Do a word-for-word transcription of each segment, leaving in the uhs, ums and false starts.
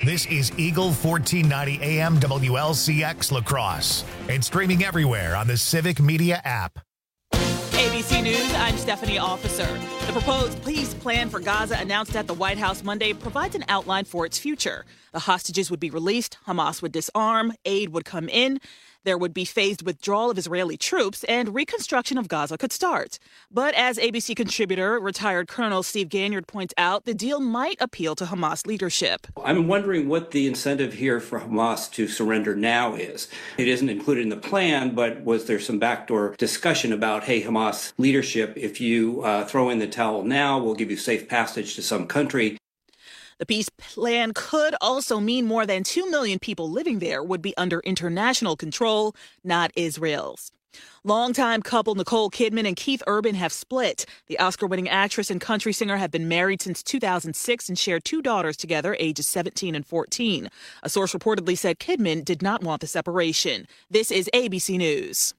This is Eagle fourteen ninety A M W L C X La Crosse and streaming everywhere on the Civic Media app. A B C News, I'm Stephanie Officer. The proposed peace plan for Gaza announced at the White House Monday provides an outline for its future. The hostages would be released, Hamas would disarm, aid would come in, there would be phased withdrawal of Israeli troops, and reconstruction of Gaza could start. But as A B C contributor, retired Colonel Steve Ganyard points out, the deal might appeal to Hamas leadership. I'm wondering what the incentive here for Hamas to surrender now is. It isn't included in the plan, but was there some backdoor discussion about, hey, Hamas leadership, if you uh, throw in the towel now, we'll give you safe passage to some country. The peace plan could also mean more than two million people living there would be under international control, not Israel's. Longtime couple Nicole Kidman and Keith Urban have split. The Oscar-winning actress and country singer have been married since two thousand six and shared two daughters together, ages seventeen and fourteen. A source reportedly said Kidman did not want the separation. This is A B C News.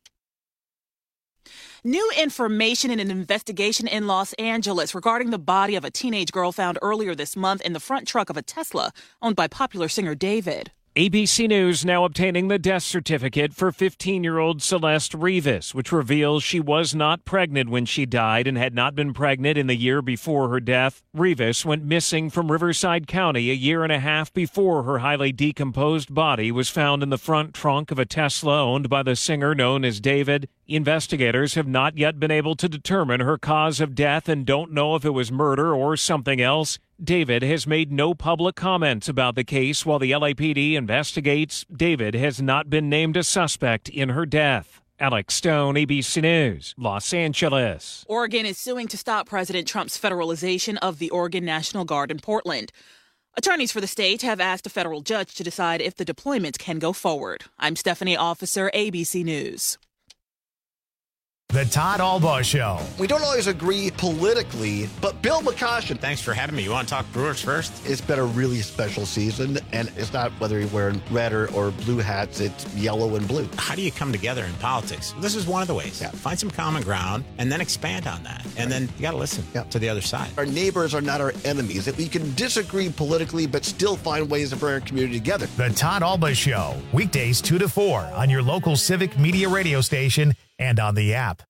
New information in an investigation in Los Angeles regarding the body of a teenage girl found earlier this month in the front truck of a Tesla owned by popular singer David. A B C News now obtaining the death certificate for fifteen-year-old Celeste Rivas, which reveals she was not pregnant when she died and had not been pregnant in the year before her death. Rivas went missing from Riverside County a year and a half before her highly decomposed body was found in the front trunk of a Tesla owned by the singer known as David. Investigators have not yet been able to determine her cause of death and don't know if it was murder or something else. David has made no public comments about the case while the L A P D investigates. David has not been named a suspect in her death. Alex Stone, A B C News, Los Angeles. Oregon is suing to stop President Trump's federalization of the Oregon National Guard in Portland. Attorneys for the state have asked a federal judge to decide if the deployment can go forward. I'm Stephanie Officer, A B C News. The Todd Albaugh Show. We don't always agree politically, but Bill McCoshen. Thanks for having me. You want to talk Brewers first? It's been a really special season, and it's not whether you're wearing red or, or blue hats, it's yellow and blue. How do you come together in politics? This is one of the ways. Yeah. Find some common ground and then expand on that. And right. then you got to listen yeah. to the other side. Our neighbors are not our enemies. That we can disagree politically, but still find ways to bring our community together. The Todd Albaugh Show, weekdays two to four on your local Civic Media radio station and on the app.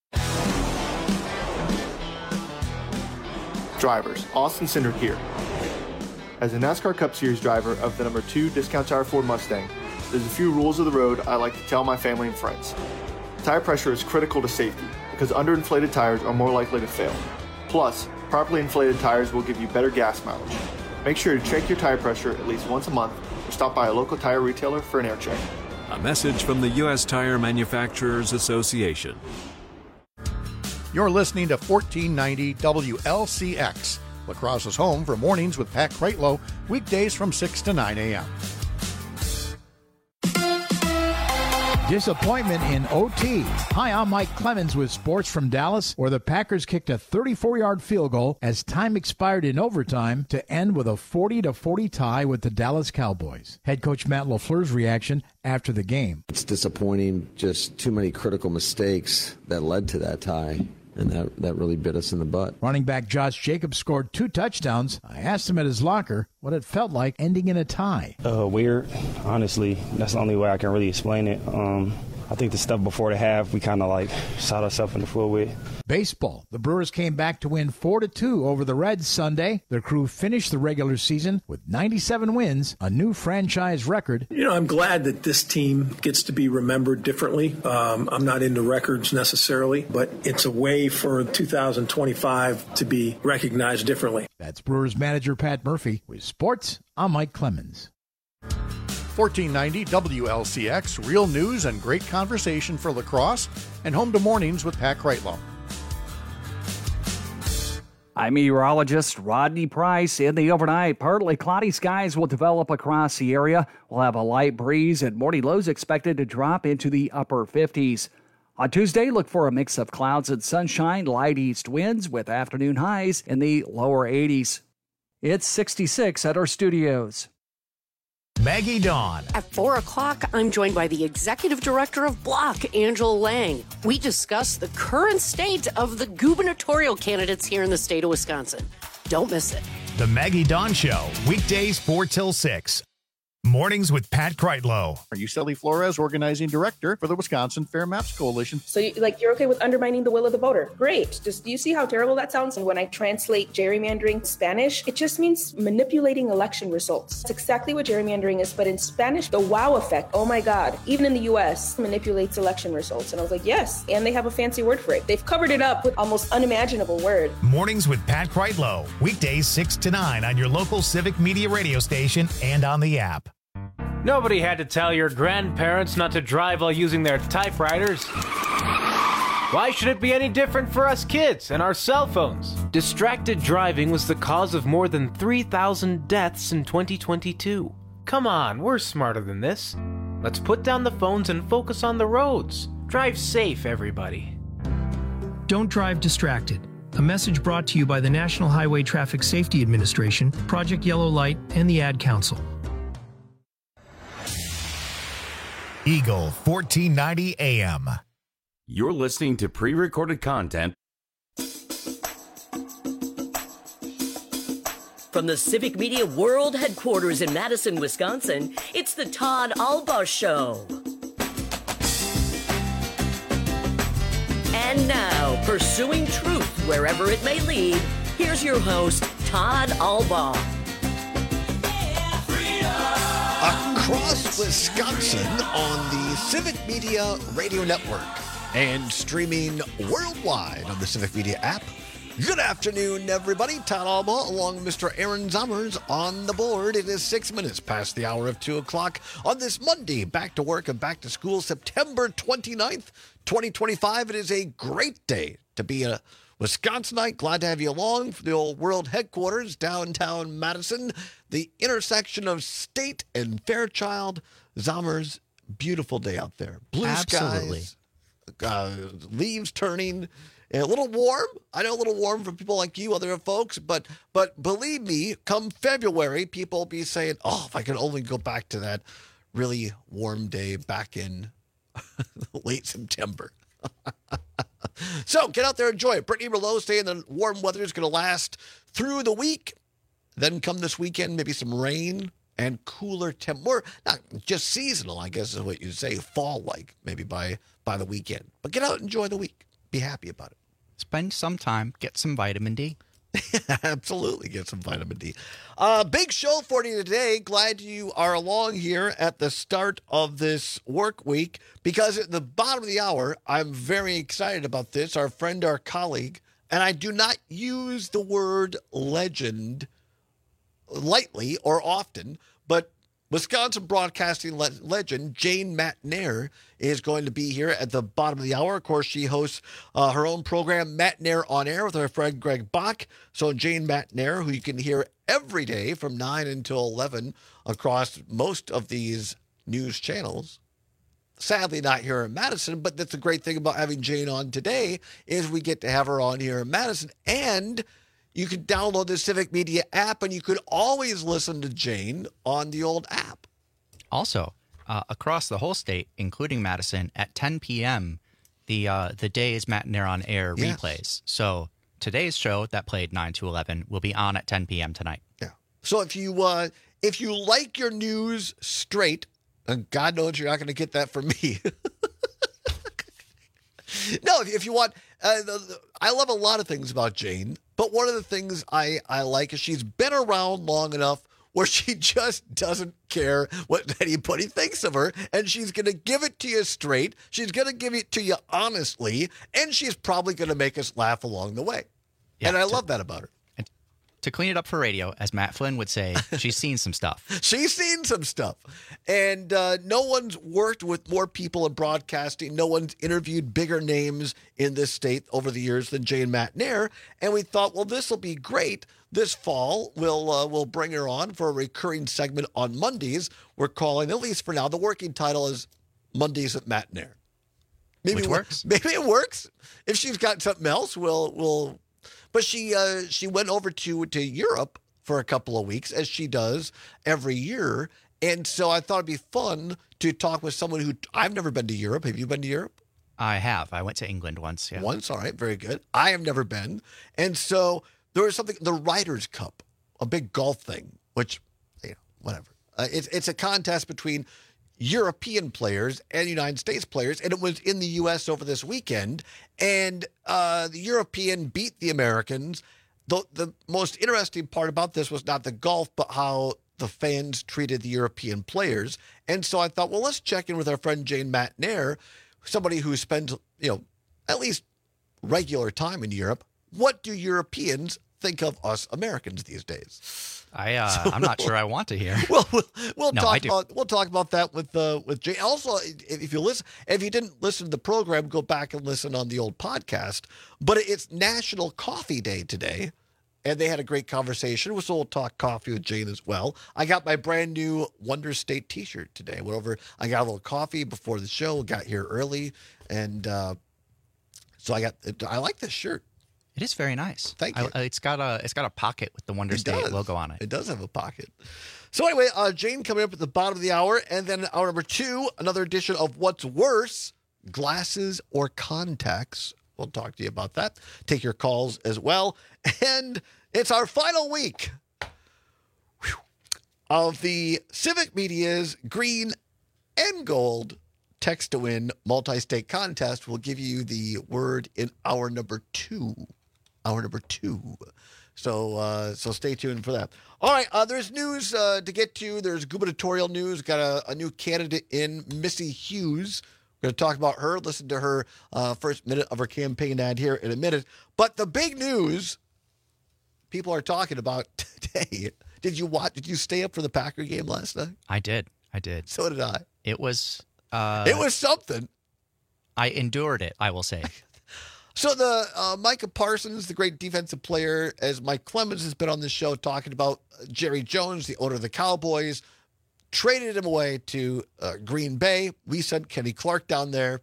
Drivers, Austin Cindric here. As a NASCAR Cup Series driver of the number two Discount Tire Ford Mustang, there's a few rules of the road I like to tell my family and friends. Tire pressure is critical to safety because underinflated tires are more likely to fail. Plus, properly inflated tires will give you better gas mileage. Make sure to check your tire pressure at least once a month or stop by a local tire retailer for an air check. A message from the U S Tire Manufacturers Association. You're listening to fourteen ninety W L C X, La Crosse's home for mornings with Pat Kreitlow, weekdays from six to nine a.m. Disappointment in O T. Hi, I'm Mike Clemens with Sports from Dallas, where the Packers kicked a thirty-four-yard field goal as time expired in overtime to end with a forty to forty tie with the Dallas Cowboys. Head coach Matt LaFleur's reaction after the game. It's disappointing, just too many critical mistakes that led to that tie. And that, that really bit us in the butt. Running back Josh Jacobs scored two touchdowns. I asked him at his locker what it felt like ending in a tie. Uh, weird. Honestly, that's the only way I can really explain it. Um, I think the stuff before the half, we kind of like shot ourselves in the foot with. Baseball. The Brewers came back to win four to two over the Reds Sunday. Their crew finished the regular season with ninety-seven wins, a new franchise record. You know, I'm glad that this team gets to be remembered differently. Um, I'm not into records necessarily, but it's a way for two thousand twenty-five to be recognized differently. That's Brewers manager Pat Murphy. With sports, I'm Mike Clemens. fourteen ninety W L C X, real news and great conversation for La Crosse, and home to mornings with Pat Kreitlow. I'm meteorologist Rodney Price. In the overnight, partly cloudy skies will develop across the area. We'll have a light breeze and morning lows expected to drop into the upper fifties. On Tuesday, look for a mix of clouds and sunshine, light east winds with afternoon highs in the lower eighties. It's sixty-six at our studios. Maggie Dawn. At four o'clock, I'm joined by the Executive Director of Block, Angela Lang. We discuss the current state of the gubernatorial candidates here in the state of Wisconsin. Don't miss it. The Maggie Dawn Show, weekdays four till six Mornings with Pat Kreitlow. Are Yuseli Flores, organizing director for the Wisconsin Fair Maps Coalition. So, you, like, you're okay with undermining the will of the voter? Great. Just, do you see how terrible that sounds? And when I translate gerrymandering Spanish, it just means manipulating election results. It's exactly what gerrymandering is, but in Spanish, the wow effect, oh my God, even in the U S, manipulates election results. And I was like, yes, and they have a fancy word for it. They've covered it up with almost unimaginable word. Mornings with Pat Kreitlow. Weekdays six to nine on your local Civic Media radio station and on the app. Nobody had to tell your grandparents not to drive while using their typewriters. Why should it be any different for us kids and our cell phones? Distracted driving was the cause of more than three thousand deaths in twenty twenty-two. Come on, we're smarter than this. Let's put down the phones and focus on the roads. Drive safe, everybody. Don't drive distracted. A message brought to you by the National Highway Traffic Safety Administration, Project Yellow Light, and the Ad Council. Eagle fourteen ninety A M. You're listening to pre-recorded content from the Civic Media World Headquarters in Madison, Wisconsin. It's the Todd Alba Show. And now, pursuing truth wherever it may lead, here's your host, Todd Alba. Across Wisconsin on the Civic Media Radio Network and streaming worldwide on the Civic Media app. Good afternoon, everybody. Todd Alba along with Mister Aaron Zommers on the board. It is six minutes past the hour of two o'clock on this Monday, back to work and back to school, September twenty-ninth, twenty twenty-five. It is a great day to be a Wisconsinite. Glad to have you along for the old world headquarters, downtown Madison, the intersection of State and Fairchild. Zommers, beautiful day out there. Blue Absolutely. skies, uh, leaves turning. A little warm. I know a little warm for people like you, other folks, but but believe me, come February, people will be saying, oh, if I could only go back to that really warm day back in late September. So get out there, enjoy it. Brittany Merlot saying the warm weather is going to last through the week. Then come this weekend, maybe some rain and cooler temp. More, not just seasonal, I guess is what you'd say, fall-like, maybe by, by the weekend. But get out and enjoy the week. Be happy about it. Spend some time, get some vitamin D. Absolutely, get some vitamin D. Uh, big show for you today. Glad you are along here at the start of this work week, because at the bottom of the hour, I'm very excited about this. Our friend, our colleague, and I do not use the word legend lightly or often, but Wisconsin broadcasting le- legend Jane Matenaer is going to be here at the bottom of the hour. Of course, she hosts uh, her own program, Matenaer on Air, with her friend Greg Bach. So Jane Matenaer, who you can hear every day from nine until eleven across most of these news channels. Sadly, not here in Madison, but that's the great thing about having Jane on today is we get to have her on here in Madison. And you can download the Civic Media app, and you could always listen to Jane on the old app. Also, uh, across the whole state, including Madison, at ten p.m., the uh, the Days Matenaer on Air Yes. replays. So today's show that played nine to eleven will be on at ten p.m. tonight. Yeah. So if you uh, if you like your news straight, and God knows you're not going to get that from me. No, if, if you want, uh, the, the, I love a lot of things about Jane, but one of the things I, I like is she's been around long enough where she just doesn't care what anybody thinks of her, and she's going to give it to you straight. She's going to give it to you honestly, and she's probably going to make us laugh along the way. Yeah, and I to- love that about her. To clean it up for radio, as Matt Flynn would say, she's seen some stuff. She's seen some stuff. And uh, no one's worked with more people in broadcasting. No one's interviewed bigger names in this state over the years than Jane Matenaer. And we thought, well, this will be great. This fall, we'll, uh, we'll bring her on for a recurring segment on Mondays. We're calling, at least for now, the working title is Mondays at Matenaer. Maybe Which it works. Maybe it works. If she's got something else, we'll... we'll But she uh, she went over to, to Europe for a couple of weeks, as she does every year. And so I thought it'd be fun to talk with someone who I've never been to Europe. Have you been to Europe? I have. I went to England once. Yeah. Once, all right, very good. I have never been. And so there was something, the Ryder's Cup, a big golf thing, which, you know, whatever. Uh, it's it's a contest between European players and United States players, and it was in the U S over this weekend. And uh, the European beat the Americans. The, the most interesting part about this was not the golf, but how the fans treated the European players. And so I thought, well, let's check in with our friend Jane Matnair, somebody who spends, you know, at least regular time in Europe. What do Europeans think of us Americans these days? I uh, so I'm not sure I want to hear. Well, we'll, we'll no, talk about we'll talk about that with uh, with Jane. Also, if you listen, if you didn't listen to the program, go back and listen on the old podcast. But it's National Coffee Day today, and they had a great conversation. So we'll talk coffee with Jane as well. I got my brand new Wonder State T-shirt today. I went over. I got a little coffee before the show. Got here early, and uh, so I got. I like this shirt. It is very nice. Thank you. I, it's got a it's got a pocket with the Wonder It State does. logo on it. It does have a pocket. So anyway, uh, Jane coming up at the bottom of the hour, and then hour number two, another edition of What's Worse, Glasses or Contacts. We'll talk to you about that. Take your calls as well. And it's our final week whew, of the Civic Media's Green and Gold Text to Win multi-state contest. We'll give you the word in hour number two. Hour number two. So uh, so stay tuned for that. All right, uh, there's news uh, to get to. There's gubernatorial news. Got a, a new candidate in, Missy Hughes. We're going to talk about her, listen to her uh, first minute of her campaign ad here in a minute. But the big news people are talking about today. Did you watch? Did you stay up for the Packer game last night? I did. I did. So did I. It was. Uh, it was something. I endured it, I will say. So the uh, Micah Parsons, the great defensive player, as Mike Clemens has been on this show talking about, uh, Jerry Jones, the owner of the Cowboys, traded him away to uh, Green Bay. We sent Kenny Clark down there.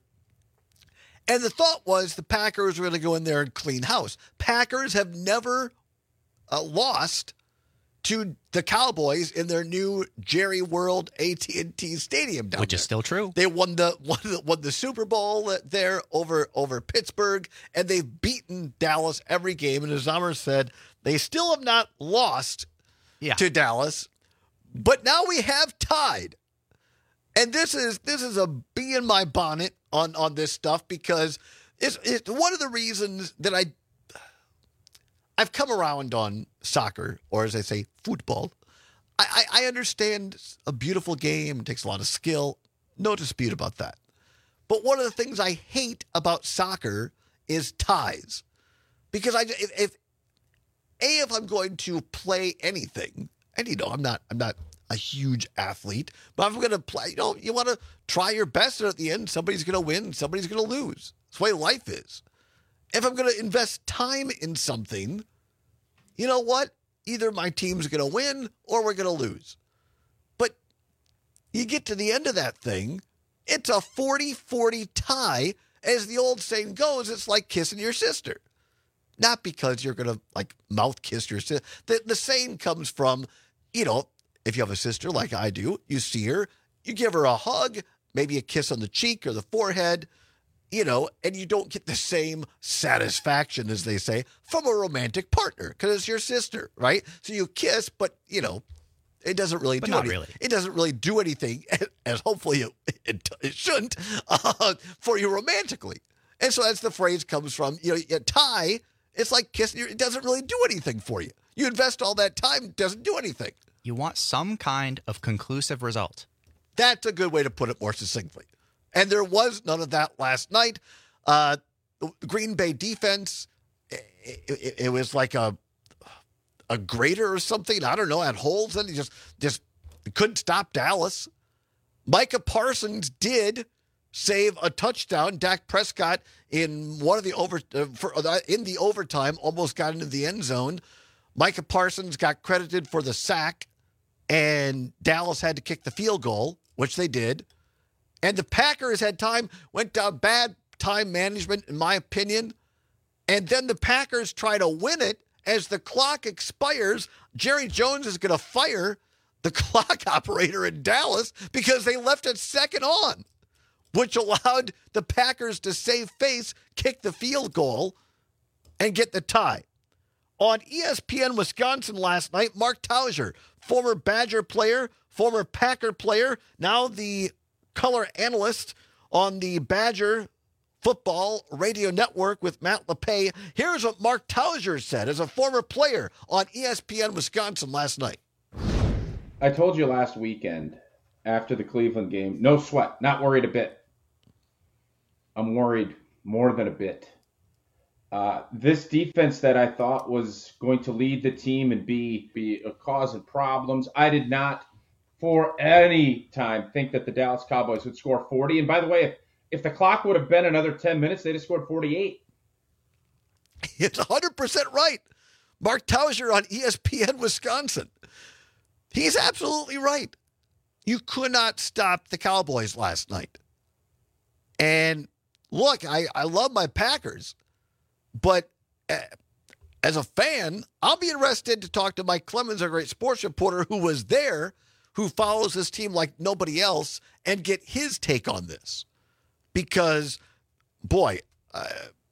And the thought was the Packers were going to go in there and clean house. Packers have never uh, lost to the Cowboys in their new Jerry World A T and T Stadium down Which there. is still true. They won the, won the won the Super Bowl there over over Pittsburgh, and they've beaten Dallas every game. And as Amr said, they still have not lost yeah. to Dallas, but now we have tied. And this is this is a bee in my bonnet on on this stuff because it's, it's one of the reasons that I. I've come around on soccer, or as I say, football. I, I, I understand a beautiful game. It takes a lot of skill. No dispute about that. But one of the things I hate about soccer is ties. Because I, if, if A, if I'm going to play anything, and you know, I'm not I'm not a huge athlete, but if I'm going to play, you know, you want to try your best, and at the end, somebody's going to win, somebody's going to lose. That's the way life is. If I'm going to invest time in something, you know what? Either my team's going to win or we're going to lose. But you get to the end of that thing, it's a forty forty tie. As the old saying goes, it's like kissing your sister. Not because you're going to, like, mouth kiss your sister. The, the saying comes from, you know, if you have a sister like I do, you see her, you give her a hug, maybe a kiss on the cheek or the forehead, you know, and you don't get the same satisfaction, as they say, from a romantic partner because it's your sister, right? So you kiss, but, you know, it doesn't really but do not anything. Really. It doesn't really do anything, as hopefully it, it, it shouldn't, uh, for you romantically. And so that's the phrase comes from, you know, a tie, it's like kissing, it doesn't really do anything for you. You invest all that time, it doesn't do anything. You want some kind of conclusive result. That's a good way to put it more succinctly. And there was none of that last night. Uh, the Green Bay defense, it, it, it was like a a grater or something. I don't know, had holes in it. Just, just couldn't stop Dallas. Micah Parsons did save a touchdown. Dak Prescott in one of the over uh, for, uh, in the overtime almost got into the end zone. Micah Parsons got credited for the sack, and Dallas had to kick the field goal, which they did. And the Packers had time, went down bad time management, in my opinion. And then the Packers try to win it. As the clock expires, Jerry Jones is going to fire the clock operator in Dallas because they left it second on, which allowed the Packers to save face, kick the field goal, and get the tie. On E S P N Wisconsin last night, Mark Tauser, former Badger player, former Packer player, now the color analyst on the Badger Football Radio Network with Matt LePay. Here's what Mark Tauscher said as a former player on E S P N Wisconsin last night. I told you last weekend after the Cleveland game, no sweat, not worried a bit. I'm worried more than a bit. Uh, this defense that I thought was going to lead the team and be, be a cause of problems, I did not for any time think that the Dallas Cowboys would score forty. And by the way, if, if the clock would have been another ten minutes, they'd have scored forty-eight. It's one hundred percent right. Mark Tauscher on E S P N Wisconsin. He's absolutely right. You could not stop the Cowboys last night. And look, I, I love my Packers, but uh, as a fan, I'll be interested to talk to Mike Clemens, a great sports reporter who was there, who follows this team like nobody else, and get his take on this. Because, boy, uh,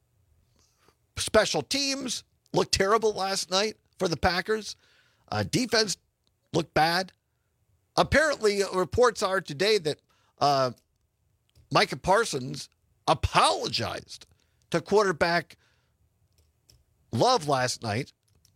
special teams looked terrible last night for the Packers. Uh, defense looked bad. Apparently, reports are today that uh, Micah Parsons apologized to quarterback Love last night,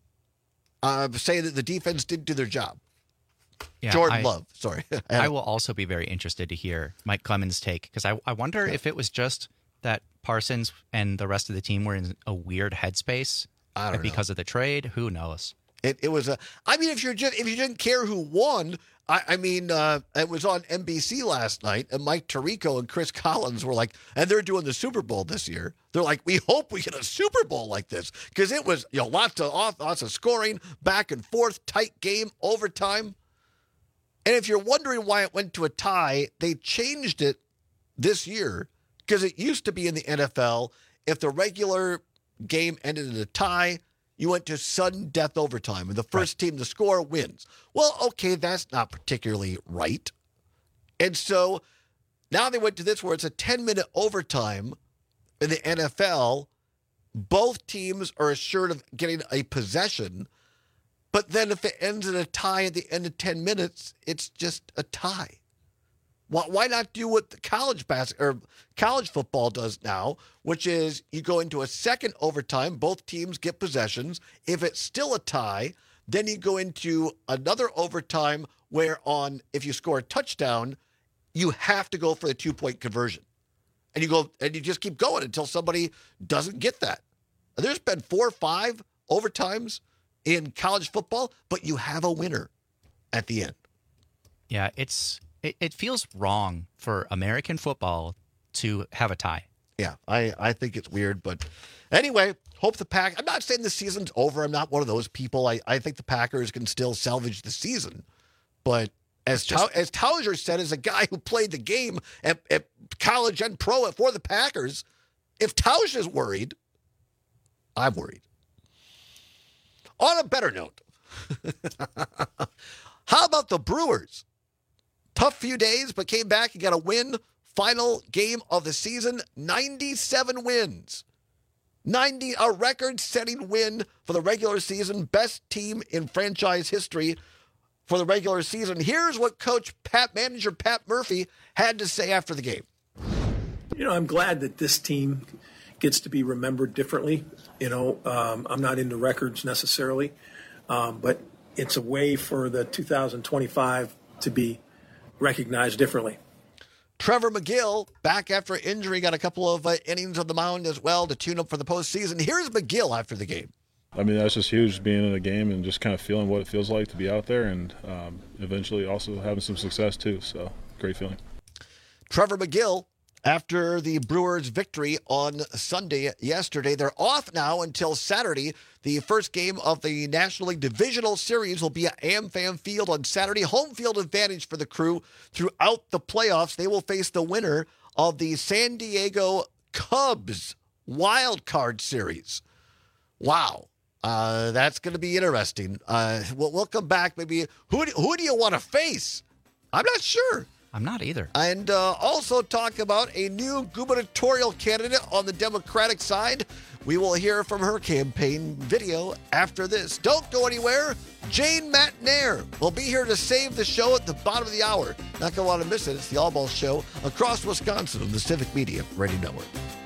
uh, saying that the defense didn't do their job. Yeah, Jordan I, Love, sorry. I will also be very interested to hear Mike Clemens' take, because I, I wonder yeah. if it was just that Parsons and the rest of the team were in a weird headspace I don't because know. of the trade. Who knows? It it was a. I mean, if you're just if you didn't care who won, I, I mean, uh, it was on N B C last night, and Mike Tirico and Chris Collins were like, and they're doing the Super Bowl this year. They're like, we hope we get a Super Bowl like this, because it was, you know, lots of lots of scoring, back and forth, tight game, overtime. And if you're wondering why it went to a tie, they changed it this year, because it used to be in the N F L, if the regular game ended in a tie, you went to sudden death overtime, and the first right. team to score wins. Well, okay, that's not particularly right. And so now they went to this where it's a ten-minute overtime in the N F L. Both teams are assured of getting a possession, but then if it ends in a tie at the end of ten minutes, it's just a tie. Why not do what the college bas- or college football does now, which is you go into a second overtime, both teams get possessions. If it's still a tie, then you go into another overtime where on if you score a touchdown, you have to go for the two-point conversion. And you go and you just keep going until somebody doesn't get that. There's been four or five overtimes in college football, but you have a winner at the end. Yeah, it's It, it feels wrong for American football to have a tie. Yeah, I, I think it's weird. But anyway, hope the Pack. I'm not saying the season's over. I'm not one of those people. I, I think the Packers can still salvage the season. But as just, as Tauscher said, as a guy who played the game at, at college and pro for the Packers, if Tauscher's worried, I'm worried. On a better note, how about the Brewers? Tough few days, but came back and got a win. Final game of the season, ninety-seven wins. ninety, a record-setting win for the regular season. Best team in franchise history for the regular season. Here's what Coach Pat, manager Pat Murphy, had to say after the game. You know, I'm glad that this team gets to be remembered differently. You know, um, I'm not into records necessarily, um, but it's a way for the two thousand twenty-five to be recognized differently. Trevor McGill, back after injury, got a couple of uh, innings on the mound as well to tune up for the postseason. Here's McGill after the game. I mean, that's just huge, being in a game and just kind of feeling what it feels like to be out there, and um, eventually also having some success too. So, great feeling. Trevor McGill, after the Brewers' victory on Sunday yesterday, they're off now until Saturday. The first game of the National League Divisional Series will be at AmFam Field on Saturday. Home field advantage for the Crew throughout the playoffs. They will face the winner of the San Diego Cubs Wild Card Series. Wow. Uh, that's going to be interesting. Uh, we'll, we'll come back. Maybe who do, who do you want to face? I'm not sure. I'm not either. And uh, also talk about a new gubernatorial candidate on the Democratic side. We will hear from her campaign video after this. Don't go anywhere. Jane McNair will be here to save the show at the bottom of the hour. Not going to want to miss it. It's the All Balls Show across Wisconsin on the Civic Media Radio Network.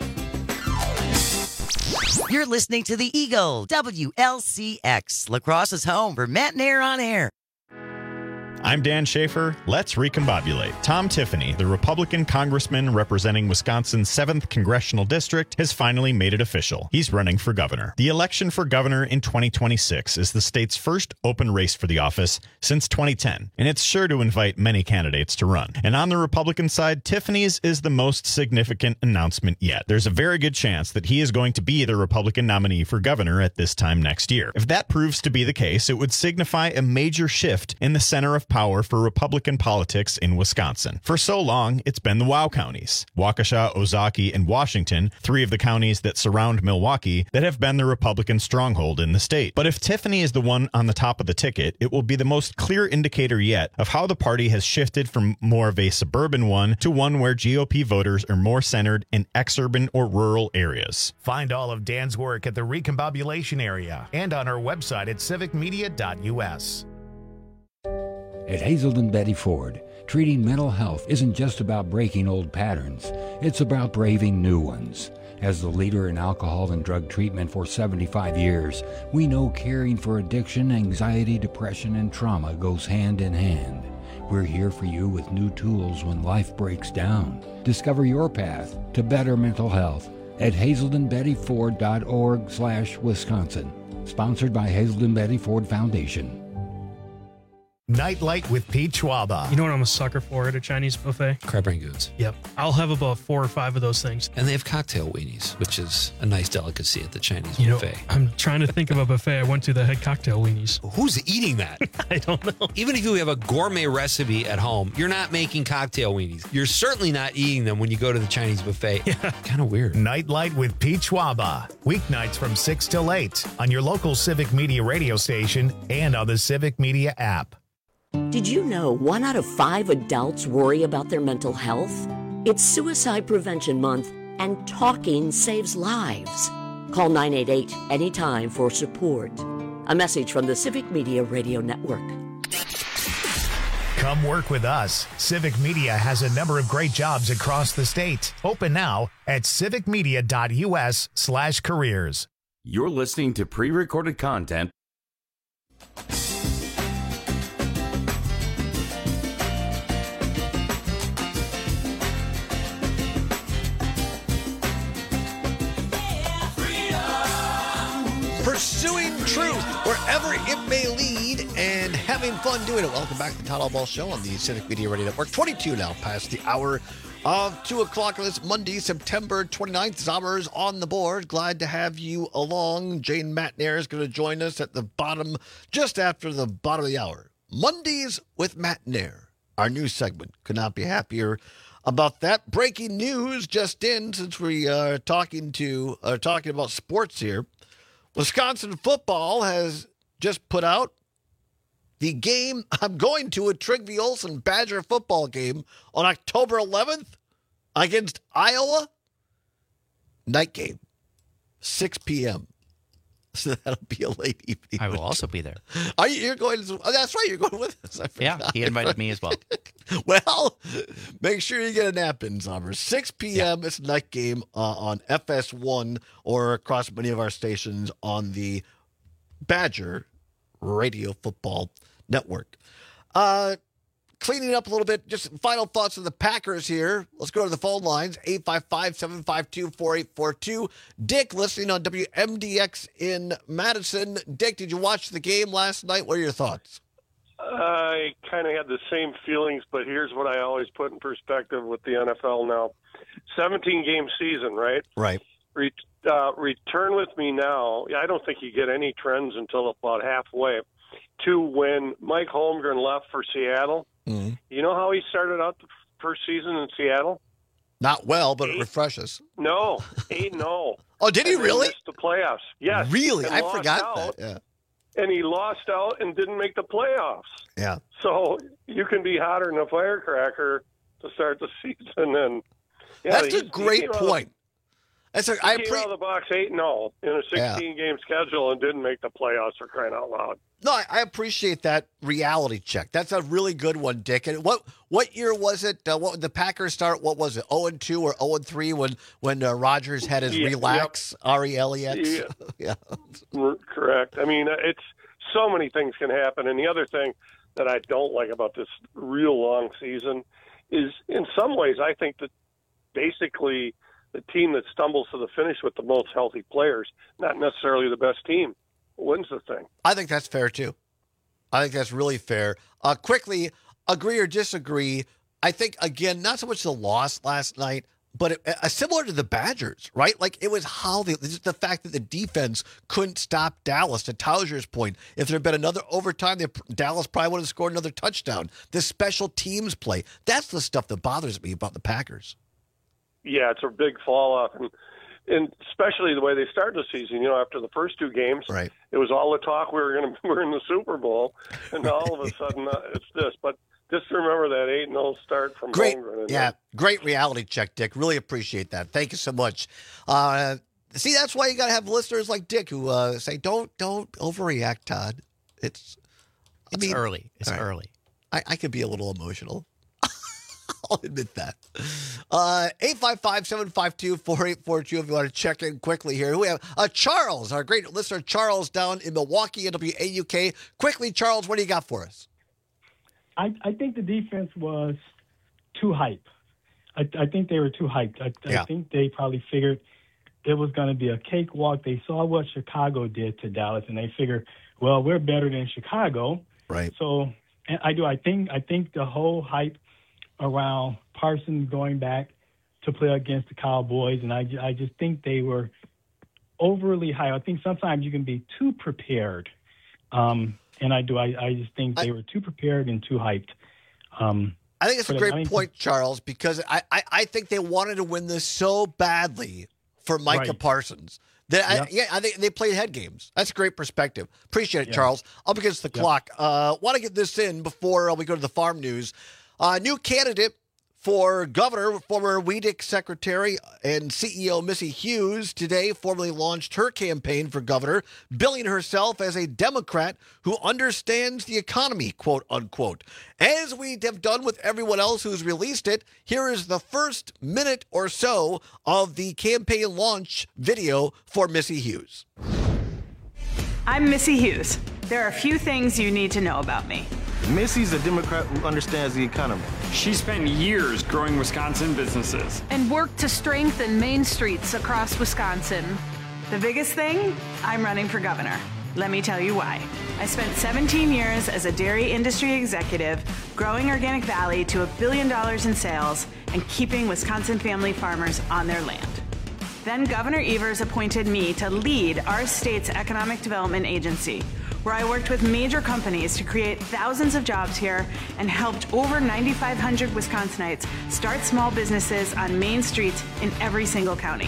You're listening to the Eagle, W L C X, La Crosse's home for Matt Nair on air. I'm Dan Schaefer. Let's recombobulate. Tom Tiffany, the Republican congressman representing Wisconsin's seventh Congressional District, has finally made it official. He's running for governor. The election for governor in twenty twenty-six is the state's first open race for the office since twenty ten, and it's sure to invite many candidates to run. And on the Republican side, Tiffany's is the most significant announcement yet. There's a very good chance that he is going to be the Republican nominee for governor at this time next year. If that proves to be the case, it would signify a major shift in the center of power for Republican politics in Wisconsin. For so long, it's been the WOW counties, Waukesha, Ozaukee, and Washington, three of the counties that surround Milwaukee, that have been the Republican stronghold in the state. But if Tiffany is the one on the top of the ticket, it will be the most clear indicator yet of how the party has shifted from more of a suburban one to one where G O P voters are more centered in exurban or rural areas. Find all of Dan's work at the Recombobulation area and on our website at civic media dot U S. At Hazelden Betty Ford, treating mental health isn't just about breaking old patterns, it's about braving new ones. As the leader in alcohol and drug treatment for seventy-five years, we know caring for addiction, anxiety, depression, and trauma goes hand in hand. We're here for you with new tools when life breaks down. Discover your path to better mental health at hazelden betty ford dot org slash Wisconsin. Sponsored by Hazelden Betty Ford Foundation. Nightlight with Pete Schwaba. You know what I'm a sucker for at a Chinese buffet? Crab rangoons. Yep. I'll have about four or five of those things. And they have cocktail weenies, which is a nice delicacy at the Chinese you buffet. Know, I'm trying to think of a buffet I went to that had cocktail weenies. Who's eating that? I don't know. Even if you have a gourmet recipe at home, you're not making cocktail weenies. You're certainly not eating them when you go to the Chinese buffet. Yeah. Kind of weird. Nightlight with Pete Schwaba. Weeknights from six till eight on your local Civic Media radio station and on the Civic Media app. Did you know one out of five adults worry about their mental health? It's Suicide Prevention Month, and talking saves lives. Call nine eight eight anytime for support. A message from the Civic Media Radio Network. Come work with us. Civic Media has a number of great jobs across the state. Open now at civic media dot U S slash careers. You're listening to pre-recorded content. Pursuing truth wherever it may lead and having fun doing it. Welcome back to the Todd All Ball Show on the Civic Media Radio Network. twenty-two now past the hour of two o'clock on this Monday, September twenty-ninth. Zommers on the board. Glad to have you along. Jane McNair is going to join us at the bottom, just after the bottom of the hour. Mondays with Matt Nair, our new segment. Could not be happier about that. Breaking news just in, since we are talking to uh, talking about sports here. Wisconsin football has just put out the game I'm going to a Trygve Olsen Badger football game on October eleventh against Iowa. Night game, six p.m. So that'll be a late evening. I will also be there. Are you? You're going? To, oh, that's right. You're going with us. I yeah, he invited me as well. Well, make sure you get a nap in, Zommers. six p.m. Yeah. It's a night game uh, on F S one or across many of our stations on the Badger Radio Football Network. Uh, cleaning up a little bit, just final thoughts of the Packers here. Let's go to the phone lines, eight five five, seven five two, four eight four two. Dick, listening on W M D X in Madison. Dick, did you watch the game last night? What are your thoughts? I kind of had the same feelings, but here's what I always put in perspective with the N F L now. seventeen-game season, right? Right. Re- uh, return with me now. I don't think you get any trends until about halfway. To when Mike Holmgren left for Seattle. Mm-hmm. You know how he started out the first season in Seattle? Not well, but eight, it refreshes. No, eight and oh. Oh, did he really? Missed the playoffs. Yes. Really? I forgot out, that. Yeah. And he lost out and didn't make the playoffs. Yeah. So you can be hotter than a firecracker to start the season. And yeah, that's a great point. That's a, he I came pre- out of the box eight and oh in a Yeah. sixteen-game schedule and didn't make the playoffs for crying out loud. No, I, I appreciate that reality check. That's a really good one, Dick. And what what year was it? Uh, what did the Packers start? What was it? oh and two or oh and three when when uh, Rodgers had his Yeah, relax, R E L E X? Yeah. Yeah. R- Correct. I mean, it's so many things can happen. And the other thing that I don't like about this real long season is, in some ways, I think that basically the team that stumbles to the finish with the most healthy players, not necessarily the best team, wins the thing. I think that's fair, too. I think that's really fair. Uh, quickly, agree or disagree, I think, again, not so much the loss last night, but it, uh, similar to the Badgers, right? Like, it was how the, just the fact that the defense couldn't stop Dallas, to Tauser's point. If there had been another overtime, they, Dallas probably would have scored another touchdown. The special teams play, that's the stuff that bothers me about the Packers. Yeah, it's a big fall off, and and especially the way they started the season. You know, after the first two games, right. It was all the talk we were going to we're in the Super Bowl, and now all of a sudden uh, it's this. But just remember that eight and oh start from Great, Holmgren. yeah, great reality check, Dick. Really appreciate that. Thank you so much. Uh, see, that's why you got to have listeners like Dick who uh, say, "Don't don't overreact, Todd." It's I It's mean, early. It's all right. early. I, I could be a little emotional. I'll admit that. Uh, eight five five, seven five two, four eight four two if you want to check in quickly here. We have uh, Charles, our great listener, Charles, down in Milwaukee at W A U K. Quickly, Charles, what do you got for us? I, I think the defense was too hype. I, I think they were too hyped. I, Yeah. I think they probably figured it was going to be a cakewalk. They saw what Chicago did to Dallas, and they figured, well, we're better than Chicago. Right. So and I do. I think. I think the whole hype around Parsons going back to play against the Cowboys, and I, I just think they were overly high. I think sometimes you can be too prepared, um, and I do. I, I just think they were too prepared and too hyped. Um, I think it's a but great I mean, point, Charles, because I, I, I think they wanted to win this so badly for Micah Right. Parsons. That I, Yep. yeah, I think they played head games. That's a great perspective. Appreciate it, Yeah. Charles. Up against the Yep. clock. Uh, want to get this in before uh, we go to the farm news. Uh, new candidate for governor, former W E D C secretary and C E O Missy Hughes, today formally launched her campaign for governor, billing herself as a Democrat who understands the economy, quote unquote. As we have done with everyone else who's released it, here is the first minute or so of the campaign launch video for Missy Hughes. I'm Missy Hughes. There are a few things you need to know about me. Missy's a Democrat who understands the economy. She spent years growing Wisconsin businesses. And worked to strengthen main streets across Wisconsin. The biggest thing? I'm running for governor. Let me tell you why. I spent seventeen years as a dairy industry executive, growing Organic Valley to a billion dollars in sales and keeping Wisconsin family farmers on their land. Then Governor Evers appointed me to lead our state's economic development agency, where I worked with major companies to create thousands of jobs here and helped over nine thousand five hundred Wisconsinites start small businesses on main streets in every single county.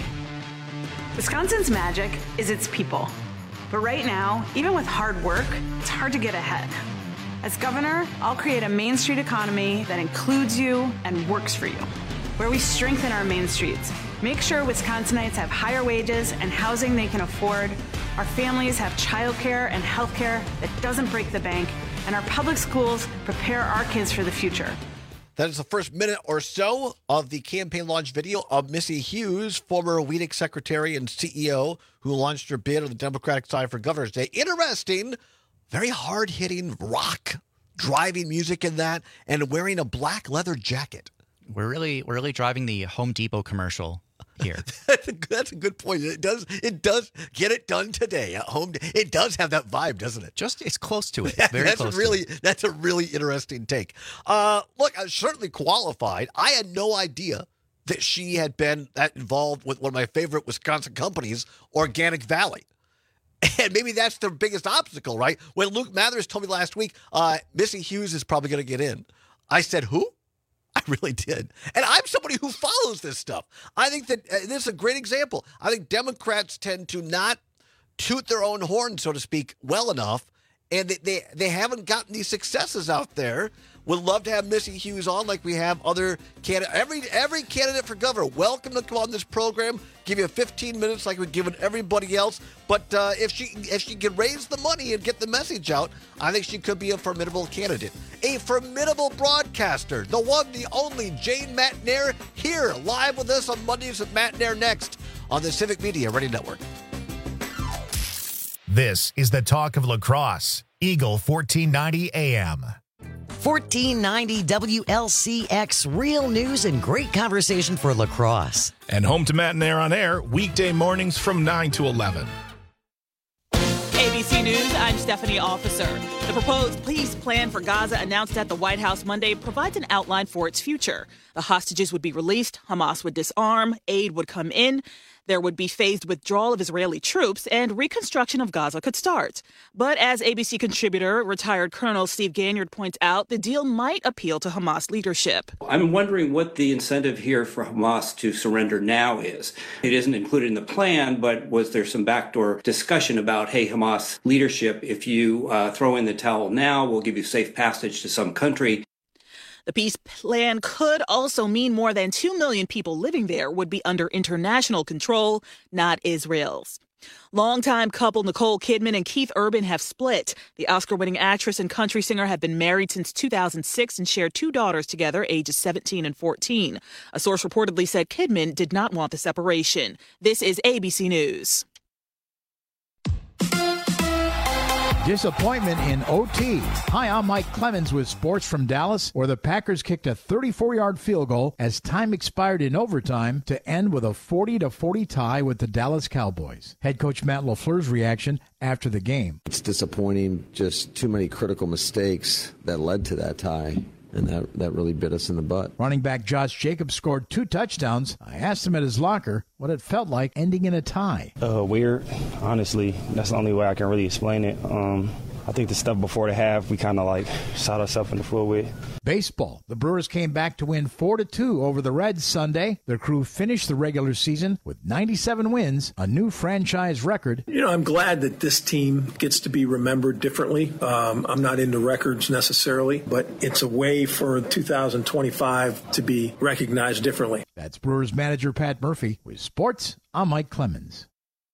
Wisconsin's magic is its people. But right now, even with hard work, it's hard to get ahead. As governor, I'll create a Main Street economy that includes you and works for you, where we strengthen our main streets, make sure Wisconsinites have higher wages and housing they can afford, our families have childcare and healthcare that doesn't break the bank, and our public schools prepare our kids for the future. That is the first minute or so of the campaign launch video of Missy Hughes, former W E D C secretary and C E O, who launched her bid on the Democratic side for Governor's Day. Interesting, very hard-hitting rock driving music in that, and wearing a black leather jacket. We're really we're really driving the Home Depot commercial here. That's a, that's a good point. It does it does get it done today at home. It does have that vibe, doesn't it? Just it's close to it. That- Very that's close. really to it. that's a really interesting take. Uh, look, I was certainly qualified. I had no idea that she had been that involved with one of my favorite Wisconsin companies, Organic Valley. And maybe that's the biggest obstacle, right? When Luke Mathers told me last week, uh, Missy Hughes is probably going to get in, I said, who? I really did. And I'm somebody who follows this stuff. I think that uh, this is a great example. I think Democrats tend to not toot their own horn, so to speak, well enough. and they, they, they haven't gotten these successes out there. Would love to have Missy Hughes on like we have other candidates. Every, every candidate for governor, welcome to come on this program. Give you fifteen minutes like we've given everybody else. But uh, if she if she can raise the money and get the message out, I think she could be a formidable candidate. A formidable broadcaster. The one, the only, Jane Matenaer, here live with us on Mondays with Matenaer next on the Civic Media Radio Network. This is the talk of La Crosse. Eagle fourteen ninety A M. fourteen ninety W L C X, real news and great conversation for La Crosse. And home to Matenaer on Air, weekday mornings from nine to eleven. A B C News, I'm Stephanie Officer. The proposed peace plan for Gaza announced at the White House Monday provides an outline for its future. The hostages would be released, Hamas would disarm, aid would come in, there would be phased withdrawal of Israeli troops, and reconstruction of Gaza could start. But as A B C contributor, retired Colonel Steve Ganyard points out, the deal might appeal to Hamas leadership. I'm wondering what the incentive here for Hamas to surrender now is. It isn't included in the plan, but was there some backdoor discussion about, hey, Hamas leadership, if you uh, throw in the towel now, we'll give you safe passage to some country. The peace plan could also mean more than two million people living there would be under international control, not Israel's. Longtime couple Nicole Kidman and Keith Urban have split. The Oscar-winning actress and country singer have been married since two thousand six and share two daughters together, ages seventeen and fourteen. A source reportedly said Kidman did not want the separation. This is A B C News. Disappointment in O T. Hi, I'm Mike Clemens with sports from Dallas, where the Packers kicked a thirty-four-yard field goal as time expired in overtime to end with a forty to forty tie with the Dallas Cowboys. Head coach Matt LaFleur's reaction after the game. It's disappointing, just too many critical mistakes that led to that tie. And that, that really bit us in the butt. Running back Josh Jacobs scored two touchdowns. I asked him at his locker what it felt like ending in a tie. Uh, weird. Honestly, that's the only way I can really explain it. Um, I think the stuff before the half, we kind of like shot ourselves in the foot with. Baseball. The Brewers came back to win four to two over the Reds Sunday. Their crew finished the regular season with ninety-seven wins, a new franchise record. You know, I'm glad that this team gets to be remembered differently. Um, I'm not into records necessarily, but it's a way for two thousand twenty-five to be recognized differently. That's Brewers manager Pat Murphy. With sports, I'm Mike Clemens.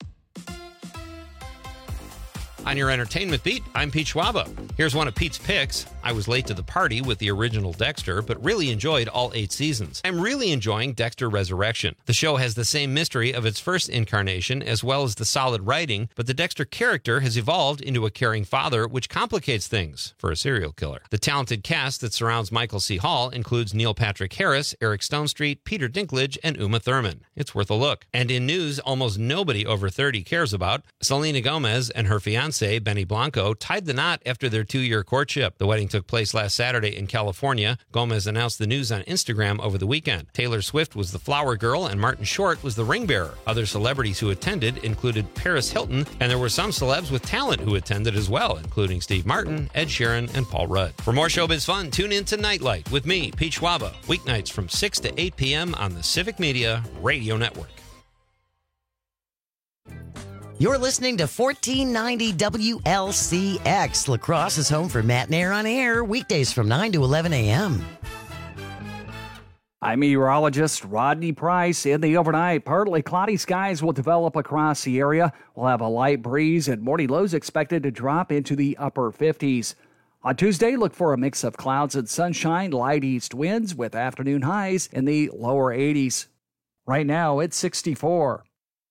On your entertainment beat, I'm Pete Schwaba. Here's one of Pete's picks. I was late to the party with the original Dexter, but really enjoyed all eight seasons. I'm really enjoying Dexter Resurrection. The show has the same mystery of its first incarnation, as well as the solid writing, but the Dexter character has evolved into a caring father, which complicates things for a serial killer. The talented cast that surrounds Michael C. Hall includes Neil Patrick Harris, Eric Stonestreet, Peter Dinklage, and Uma Thurman. It's worth a look. And in news almost nobody over thirty cares about, Selena Gomez and her fiancé, Benny Blanco, tied the knot after their two-year courtship. The wedding took place last Saturday in California. Gomez announced the news on Instagram over the weekend. Taylor Swift was the flower girl and Martin Short was the ring bearer. Other celebrities who attended included Paris Hilton, and there were some celebs with talent who attended as well, including Steve Martin, Ed Sheeran, and Paul Rudd. For more showbiz fun, tune in to Nightlight with me, Pete Schwaba, weeknights from six to eight p.m. on the Civic Media Radio Network. You're listening to fourteen ninety W L C X. La Crosse is home for Matenaer on Air, weekdays from nine to eleven a.m. I'm meteorologist Rodney Price. In the overnight, partly cloudy skies will develop across the area. We'll have a light breeze and morning lows expected to drop into the upper fifties. On Tuesday, look for a mix of clouds and sunshine, light east winds with afternoon highs in the lower eighties. Right now, it's sixty-four.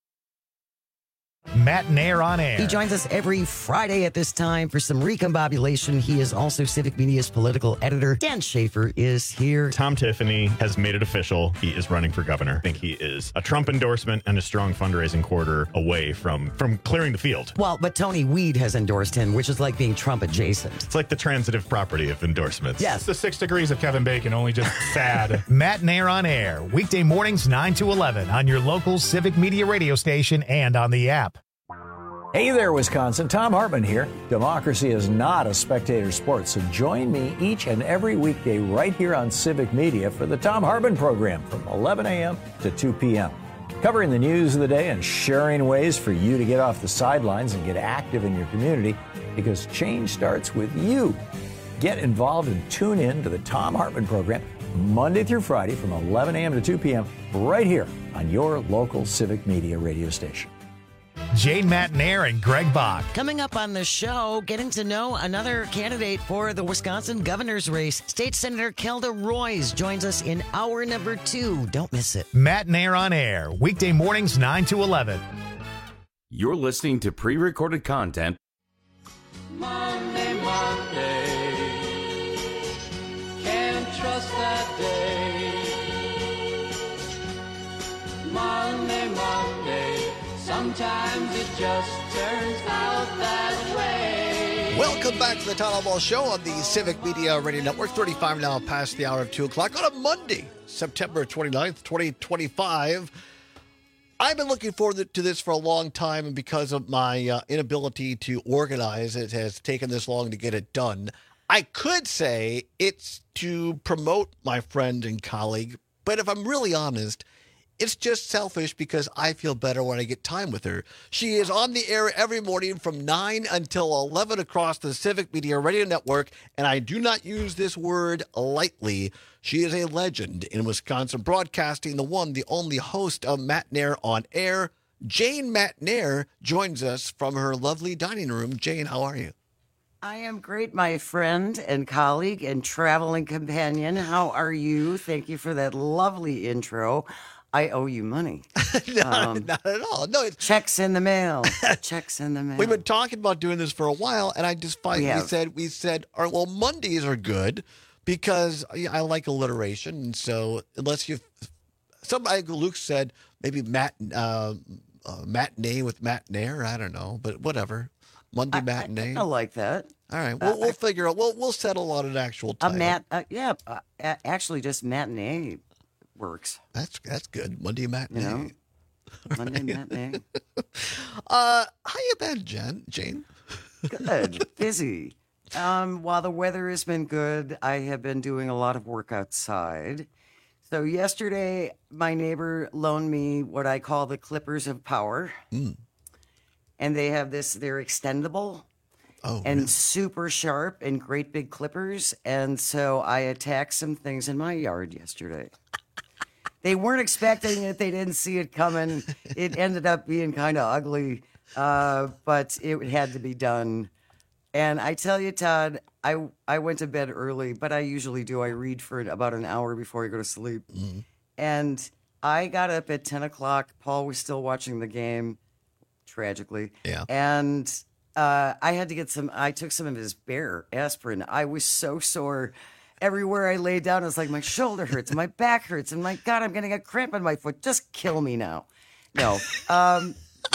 Matenaer on Air. He joins us every Friday at this time for some recombobulation. He is also Civic Media's political editor. Dan Schaefer is here. Tom Tiffany has made it official. He is running for governor. I think he is a Trump endorsement and a strong fundraising quarter away from, from clearing the field. Well, but Tony Weed has endorsed him, which is like being Trump adjacent. It's like the transitive property of endorsements. Yes. It's the six degrees of Kevin Bacon, only just sad. Matenaer on Air, weekday mornings nine to eleven on your local Civic Media radio station and on the app. Hey there, Wisconsin. Tom Hartman here. Democracy is not a spectator sport, so join me each and every weekday right here on Civic Media for the Tom Hartman program from eleven a.m. to two p.m. covering the news of the day and sharing ways for you to get off the sidelines and get active in your community, because change starts with you. Get involved and tune in to the Thom Hartmann program Monday through Friday from eleven a.m. to two p.m. right here on your local Civic Media radio station. Jane Matnair and Greg Bach. Coming up on the show, getting to know another candidate for the Wisconsin governor's race. State Senator Kelda Roys joins us in hour number two. Don't miss it. Matnair on Air, weekday mornings nine to eleven. You're listening to pre-recorded content. Monday, Monday, can't trust that day. Monday, Monday, sometimes it just turns out that way. Welcome back to the Town Hall Show on the Civic Media Radio Network. thirty-five now past the hour of two o'clock on a Monday, September twenty-ninth, twenty twenty-five. I've been looking forward to this for a long time, and because of my uh, inability to organize, it has taken this long to get it done. I could say it's to promote my friend and colleague, but if I'm really honest, it's just selfish because I feel better when I get time with her. She is on the air every morning from nine until eleven across the Civic Media Radio Network, and I do not use this word lightly. She is a legend in Wisconsin broadcasting, the one, the only host of Matnair on Air. Jane Matnair joins us from her lovely dining room. Jane, how are you? I am great, my friend and colleague and traveling companion. How are you? Thank you for that lovely intro. I owe you money. not, um, not at all. No, it's checks in the mail. Checks in the mail. We've been talking about doing this for a while, and I just finally We we have. said we said, all right, well, Mondays are good because I like alliteration, and so unless you, somebody Luke said maybe mat uh, uh, matinee with Matnair, I don't know, but whatever. Monday I, matinee. I, I like that. All right, we'll, Uh, we'll I- figure out. We'll we'll settle on an actual A title. mat, uh, yeah, uh, a- actually, just matinee works. That's that's good. Monday matinee. You know, Monday matinee. Uh, how you been, Jen? Jane? Good, busy. Um, while the weather has been good, I have been doing a lot of work outside. So yesterday, my neighbor loaned me what I call the clippers of power, Mm. and they have this. They're extendable. Oh, and really? super sharp and great big clippers. And so I attacked some things in my yard yesterday. They weren't expecting it. They didn't see it coming. It ended up being kind of ugly, uh, but it had to be done. And I tell you, Todd, I, I went to bed early, but I usually do. I read for about an hour before I go to sleep. Mm-hmm. And I got up at ten o'clock. Paul was still watching the game, tragically. Yeah. And uh, I had to get some, I took some of his Bear aspirin. I was so sore. Everywhere I lay down, it's like my shoulder hurts and my back hurts. And my God, I'm getting a cramp in my foot. Just kill me now. No. Um,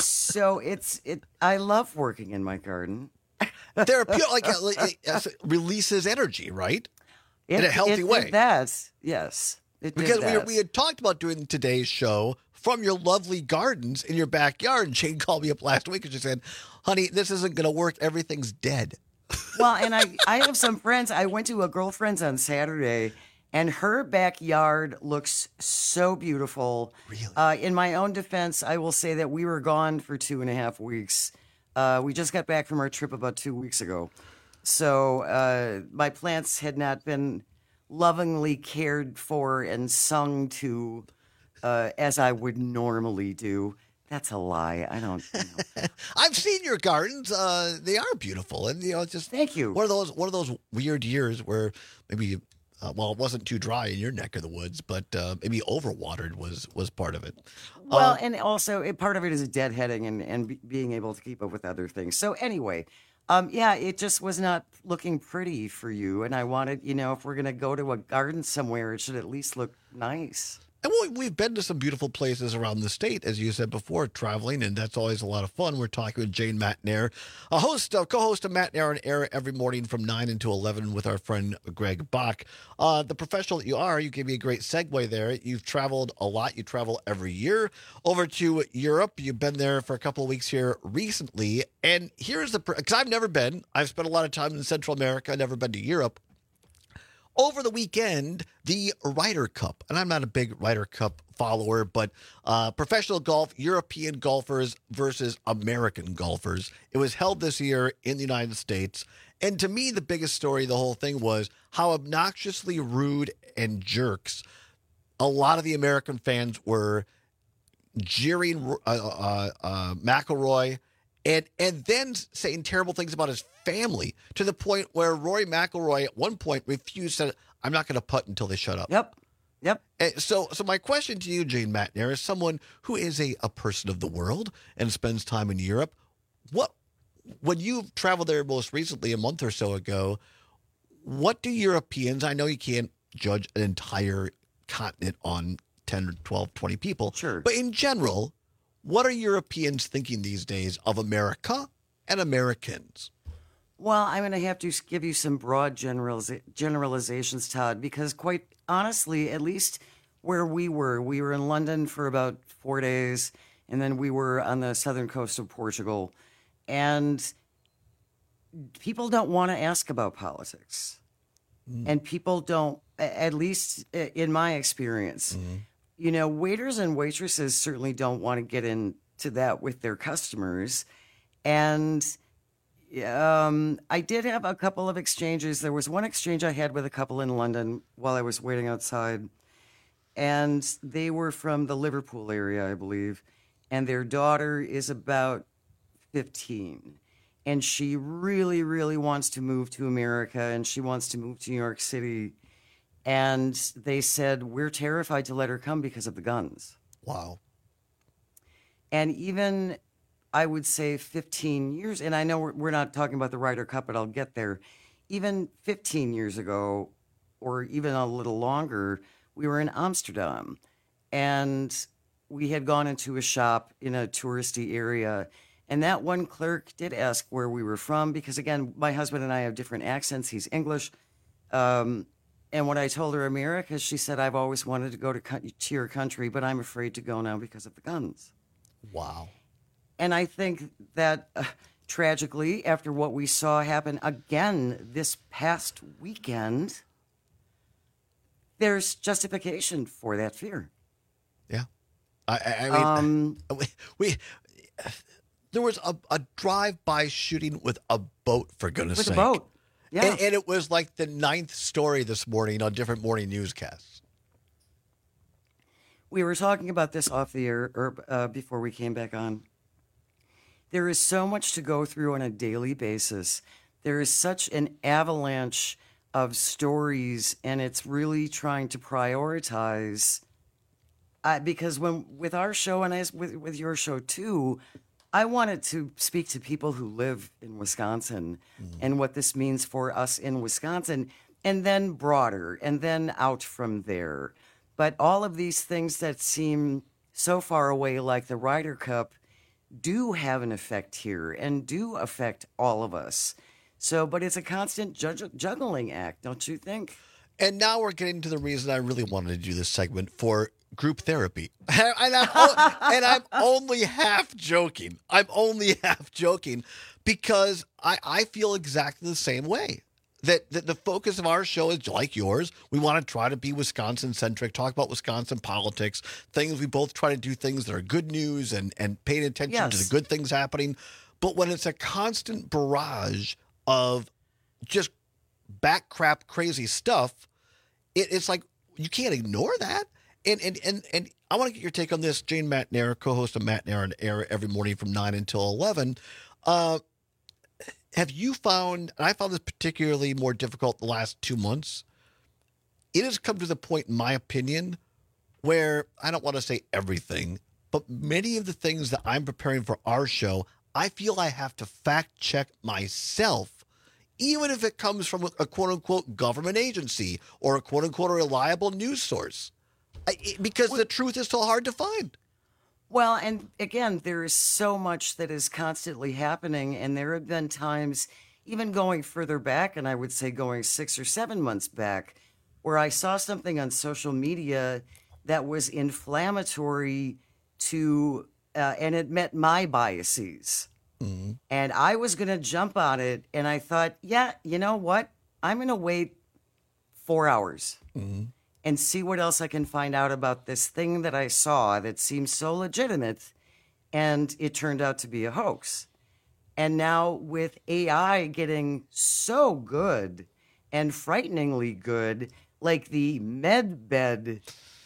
so it's, it. I love working in my garden. Therapeutic, like, uh, like it releases energy, right? It, In a healthy it way. Did that. Yes. It did Because we, that. we had talked about doing today's show from your lovely gardens in your backyard. And Jane called me up last week and she said, honey, this isn't going to work. Everything's dead. Well, and I, I have some friends. I went to a girlfriend's on Saturday, and her backyard looks so beautiful. Really? Uh, in my own defense, I will say that we were gone for two and a half weeks. Uh, we just got back from our trip about two weeks ago. So uh, my plants had not been lovingly cared for and sung to uh, as I would normally do. That's a lie. I don't. You know. I've seen your gardens. Uh, they are beautiful, and you know, it's just thank you. One of those one of those weird years where maybe, uh, well, it wasn't too dry in your neck of the woods, but uh, maybe overwatered was was part of it. Well, Um, and also it, part of it is deadheading and and be, being able to keep up with other things. So anyway, um, yeah, it just was not looking pretty for you, and I wanted, you know, if we're gonna go to a garden somewhere, it should at least look nice. And we- we've been to some beautiful places around the state, as you said before, traveling, and that's always a lot of fun. We're talking with Jane Matnair, a host, uh, co-host of Matnair on Air every morning from nine until eleven with our friend Greg Bach. Uh, the professional that you are, you gave me a great segue there. You've traveled a lot. You travel every year over to Europe. You've been there for a couple of weeks here recently. And here's the, because I've never been. I've spent a lot of time in Central America. I've never been to Europe. over the weekend, the Ryder Cup, and I'm not a big Ryder Cup follower, but uh, professional golf, European golfers versus American golfers. It was held this year in the United States. And to me, the biggest story of the whole thing was how obnoxiously rude and jerks a lot of the American fans were jeering uh, uh, uh, McIlroy and and then saying terrible things about his family to the point where Rory McIlroy at one point refused, said, I'm not going to putt until they shut up. Yep. Yep. And so so my question to you, Gene Matnair, is someone who is a, a person of the world and spends time in Europe, what when you traveled there most recently a month or so ago, what do Europeans, I know you can't judge an entire continent on ten or twelve, twenty people, sure, but in general, what are Europeans thinking these days of America and Americans? Well, I'm going to have to give you some broad generaliza- generalizations, Todd, because quite honestly, at least where we were, we were in London for about four days, and then we were on the southern coast of Portugal. And people don't want to ask about politics. Mm. And people don't, at least in my experience, mm. you know, waiters and waitresses certainly don't want to get into that with their customers. And um, I did have a couple of exchanges. There was one exchange I had with a couple in London while I was waiting outside. And they were from the Liverpool area, I believe. And their daughter is about fifteen. And she really, really wants to move to America, and she wants to move to New York City. And they said, we're terrified to let her come because of the guns. Wow. And even, I would say, fifteen years, and I know we're, we're not talking about the Ryder Cup, but I'll get there. Even fifteen years ago, or even a little longer, we were in Amsterdam. And we had gone into a shop in a touristy area. And that one clerk did ask where we were from because, again, my husband and I have different accents. He's English. Um, and when I told her America, she said, I've always wanted to go to, co- to your country, but I'm afraid to go now because of the guns. Wow. And I think that, uh, tragically, after what we saw happen again this past weekend, there's justification for that fear. Yeah. I, I mean, um, we... we There was a, a drive-by shooting with a boat, for goodness sake. With a boat, yeah. And, and it was like the ninth story this morning on different morning newscasts. We were talking about this off the air or, uh, before we came back on. There is so much to go through on a daily basis. There is such an avalanche of stories, and it's really trying to prioritize. Uh, because when with our show, and as with, with your show too, I wanted to speak to people who live in Wisconsin mm-hmm. and what this means for us in Wisconsin, and then broader, and then out from there. But all of these things that seem so far away, like the Ryder Cup, do have an effect here and do affect all of us. So, but it's a constant jug- juggling act, don't you think? And now we're getting to the reason I really wanted to do this segment for group therapy. And I'm, o- and I'm only half joking. I'm only half joking because I, I feel exactly the same way. That, that the focus of our show is like yours. We want to try to be Wisconsin-centric, talk about Wisconsin politics, things. We both try to do things that are good news and, and paying attention yes. to the good things happening. But when it's a constant barrage of just back crap crazy stuff, it, it's like you can't ignore that. And and and and I want to get your take on this. Jane Matnair, co-host of Matnair on Air every morning from nine until eleven. Uh, have you found, and I found this particularly more difficult the last two months, it has come to the point, in my opinion, where I don't want to say everything, but many of the things that I'm preparing for our show, I feel I have to fact check myself, even if it comes from a quote-unquote government agency or a quote-unquote reliable news source. I, because the truth is so hard to find. Well, and again, there is so much that is constantly happening, and there have been times, even going further back, and I would say going six or seven months back, where I saw something on social media that was inflammatory to, uh, and it met my biases. Mm-hmm. And I was going to jump on it, and I thought, yeah, you know what? I'm going to wait four hours Mm-hmm. and see what else I can find out about this thing that I saw that seemed so legitimate, and it turned out to be a hoax. And now with A I getting so good and frighteningly good, like the MedBed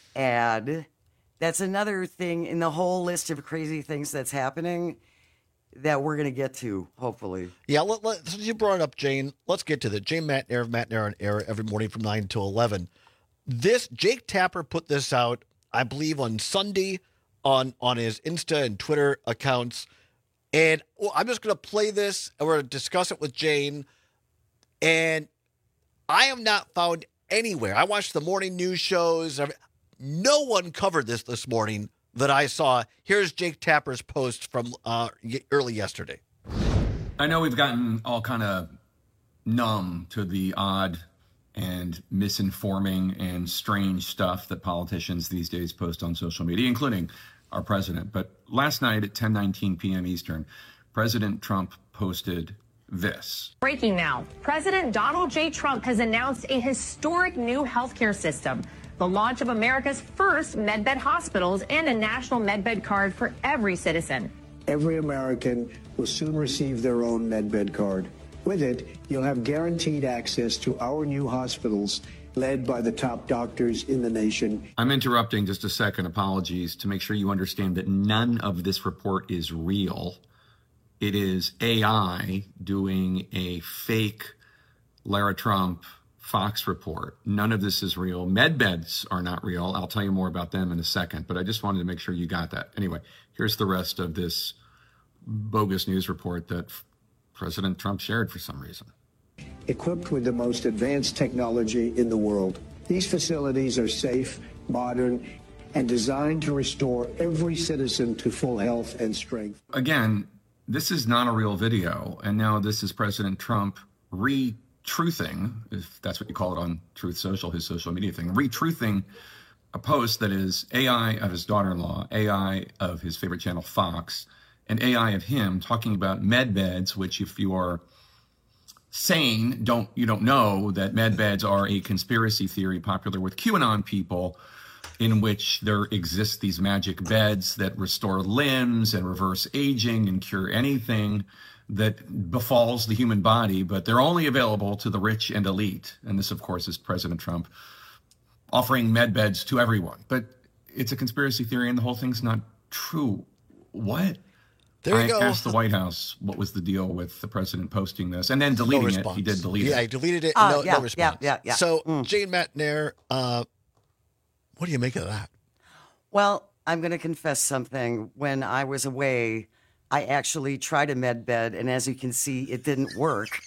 ad, that's another thing in the whole list of crazy things that's happening that we're going to get to, hopefully. Yeah, let, let, since you brought it up, Jane, let's get to the Jane Matnair of Matnair on Air every morning from nine to eleven. This, Jake Tapper put this out, I believe, on Sunday on, on his Insta and Twitter accounts. And well, I'm just going to play this, and we're going to discuss it with Jane. And I am not found anywhere. I watched the morning news shows. No one covered this this morning that I saw. Here's Jake Tapper's post from uh, early yesterday. I know we've gotten all kind of numb to the odd and misinforming and strange stuff that politicians these days post on social media, including our president. But last night at ten nineteen p.m. Eastern, President Trump posted this. Breaking now. President Donald J. Trump has announced a historic new healthcare system, the launch of America's first MedBed hospitals and a national MedBed card for every citizen. Every American will soon receive their own MedBed card. With it, you'll have guaranteed access to our new hospitals led by the top doctors in the nation. I'm interrupting just a second. Apologies, to make sure you understand that none of this report is real. It is A I doing a fake Lara Trump Fox report. None of this is real. MedBeds are not real. I'll tell you more about them in a second, but I just wanted to make sure you got that. Anyway, here's the rest of this bogus news report that President Trump shared for some reason. Equipped with the most advanced technology in the world, these facilities are safe, modern, and designed to restore every citizen to full health and strength. Again, this is not a real video, and now this is President Trump re-truthing, if that's what you call it on Truth Social, his social media thing, re-truthing a post that is A I of his daughter-in-law, A I of his favorite channel, Fox, and A I of him talking about med beds, which if you are sane, don't you don't know that med beds are a conspiracy theory popular with QAnon people, in which there exist these magic beds that restore limbs and reverse aging and cure anything that befalls the human body, but they're only available to the rich and elite. And this, of course, is President Trump offering med beds to everyone. But it's a conspiracy theory and the whole thing's not true. What? There you I go. asked the White House what was the deal with the president posting this and then deleting No it. He did delete yeah, it. Yeah, he deleted it. Oh, no, yeah, no response. yeah, yeah, yeah. So, Mm. Jane Matnair, uh, what do you make of that? Well, I'm going to confess something. When I was away, I actually tried a med bed, and as you can see, it didn't work.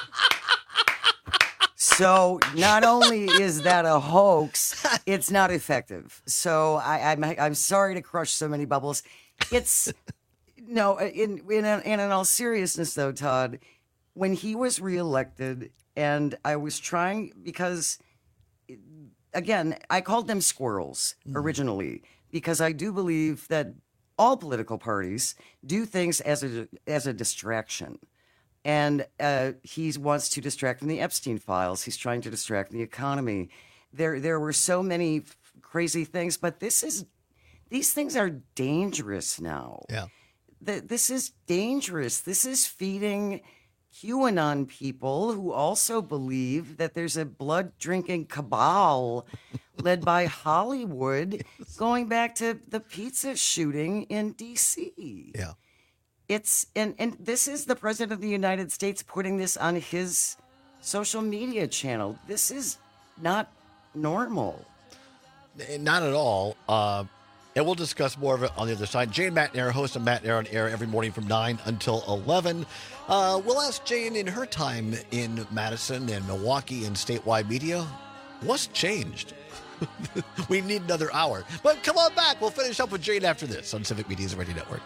So not only is that a hoax, it's not effective. So I, I'm I'm sorry to crush so many bubbles. It's no in in in in all seriousness though, Todd. When he was reelected, and I was trying because. Again, I called them squirrels originally because I do believe that all political parties do things as a as a distraction. And uh, he wants to distract from the Epstein files. He's trying to distract from the economy. There there were so many crazy things, but this is these things are dangerous now. Yeah. The, this is dangerous. This is feeding QAnon people who also believe that there's a blood-drinking cabal led by Hollywood going back to the pizza shooting in D C. Yeah. It's and, and this is the President of the United States putting this on his social media channel. This is not normal. Not at all. Uh, and we'll discuss more of it on the other side. Jane Matnair, host of Matnair on Air every morning from nine until eleven. Uh, we'll ask Jane in her time in Madison and Milwaukee and statewide media, what's changed? We need another hour. But come on back. We'll finish up with Jane after this on Civic Media's Radio Network.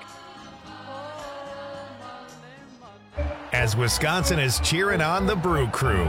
As Wisconsin is cheering on the Brew Crew.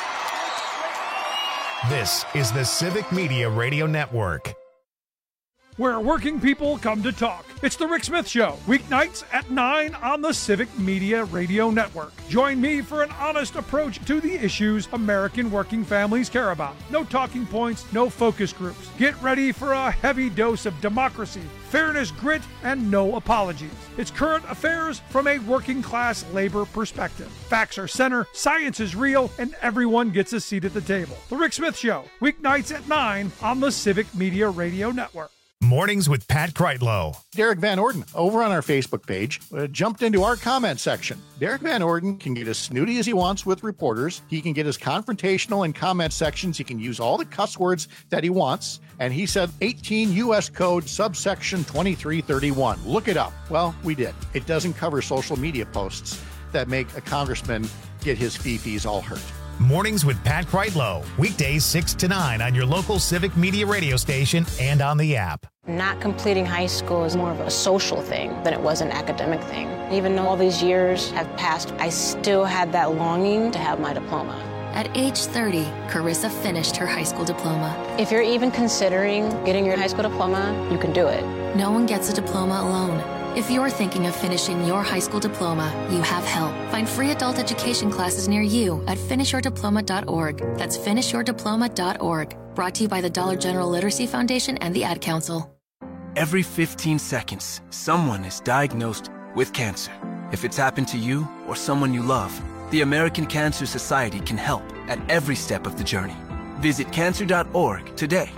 This is the Civic Media Radio Network. where working people come to talk. It's The Rick Smith Show, weeknights at nine on the Civic Media Radio Network. Join me for an honest approach to the issues American working families care about. No talking points, no focus groups. Get ready for a heavy dose of democracy, fairness, grit, and no apologies. It's current affairs from a working class labor perspective. Facts are center, science is real, and everyone gets a seat at the table. The Rick Smith Show, weeknights at nine on the Civic Media Radio Network. Mornings with Pat Kreitlow. Derek Van Orden, over on our Facebook page, uh, jumped into our comment section. Derek Van Orden can get as snooty as he wants with reporters. He can get as confrontational in comment sections. He can use all the cuss words that he wants. And he said eighteen U S Code subsection twenty-three thirty-one. Look it up. Well, we did. It doesn't cover social media posts that make a congressman get his fee-fees all hurt. Mornings with Pat Kreitlow. Weekdays six to nine on your local Civic Media radio station and on the app. Not completing high school is more of a social thing than it was an academic thing. Even though all these years have passed, I still had that longing to have my diploma. At age thirty, Carissa finished her high school diploma. If you're even considering getting your high school diploma, you can do it. No one gets a diploma alone. If you're thinking of finishing your high school diploma, you have help. Find free adult education classes near you at finish your diploma dot org. That's finish your diploma dot org. Brought to you by the Dollar General Literacy Foundation and the Ad Council. Every fifteen seconds, someone is diagnosed with cancer. If it's happened to you or someone you love, the American Cancer Society can help at every step of the journey. Visit cancer dot org today.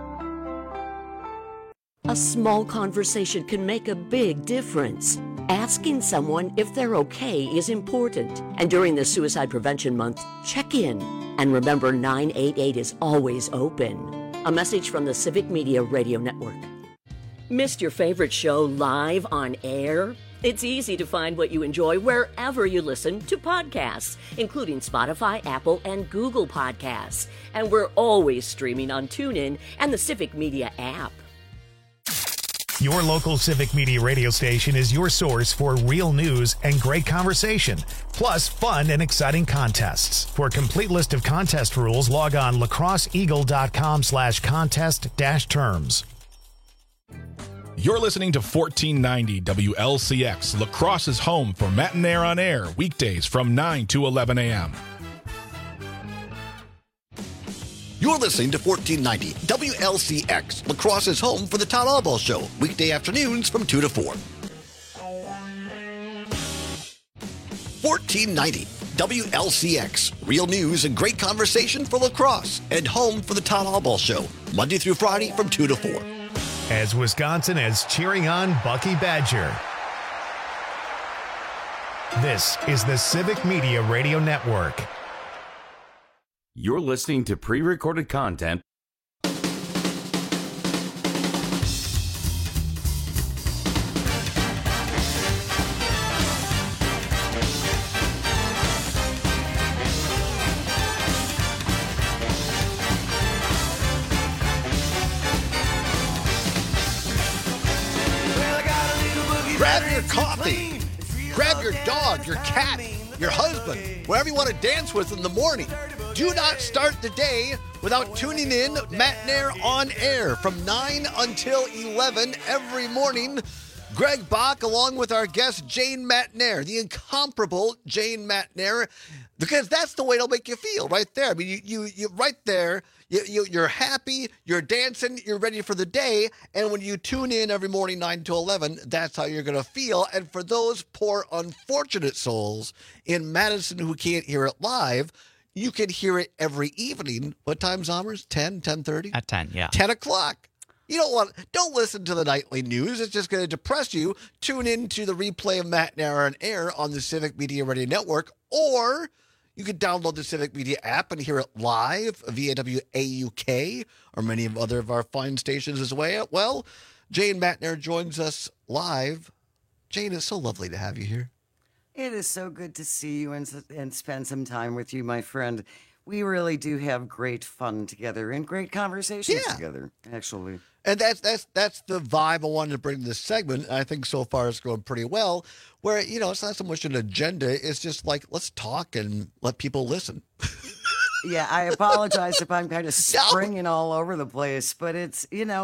A small conversation can make a big difference. Asking someone if they're okay is important. And during the Suicide Prevention Month, check in. And remember, nine eight eight is always open. A message from the Civic Media Radio Network. Missed your favorite show live on air? It's easy to find what you enjoy wherever you listen to podcasts, including Spotify, Apple, and Google Podcasts. And we're always streaming on TuneIn and the Civic Media app. Your local Civic Media radio station is your source for real news and great conversation, plus fun and exciting contests. For a complete list of contest rules, log on lacrosseeagle.com slash contest dash terms. You're listening to fourteen ninety W L C X, La Crosse's home for Matin Air on Air, weekdays from nine to eleven a.m. You're listening to fourteen ninety W L C X, La Crosse's home for the Todd Albaugh Show, weekday afternoons from two to four. fourteen ninety W L C X, real news and great conversation for La Crosse, and home for the Todd Albaugh Show, Monday through Friday from two to four. As Wisconsin is cheering on Bucky Badger. This is the Civic Media Radio Network. You're listening to pre-recorded content. Grab your coffee, grab your dog, your cat, your husband, wherever you want to dance with in the morning. Do not start the day without tuning in Matin on Air from nine until eleven every morning. Greg Bach along with our guest Jane Matnair, the incomparable Jane Matnair, because that's the way it'll make you feel right there. I mean, you, you, you right there, you, you, you're happy, you're dancing, you're ready for the day, and when you tune in every morning nine to eleven, that's how you're going to feel. And for those poor unfortunate souls in Madison who can't hear it live, you can hear it every evening. What time, Zommers? ten, ten thirty? At ten, yeah. ten o'clock. You don't want, don't listen to the nightly news. It's just going to depress you. Tune in to the replay of Matt Nair on Air on the Civic Media Radio Network, or you can download the Civic Media app and hear it live via W A U K or many of other of our fine stations as well. Well, Jane Matnair joins us live. Jane, it's so lovely to have you here. It is so good to see you and, and spend some time with you, my friend. We really do have great fun together and great conversations Yeah. together, actually. And that's that's that's the vibe I wanted to bring to this segment. I think so far it's going pretty well. Where, you know, it's not so much an agenda. It's just like, let's talk and let people listen. Yeah, I apologize if I'm kind of springing all over the place, but it's, you know,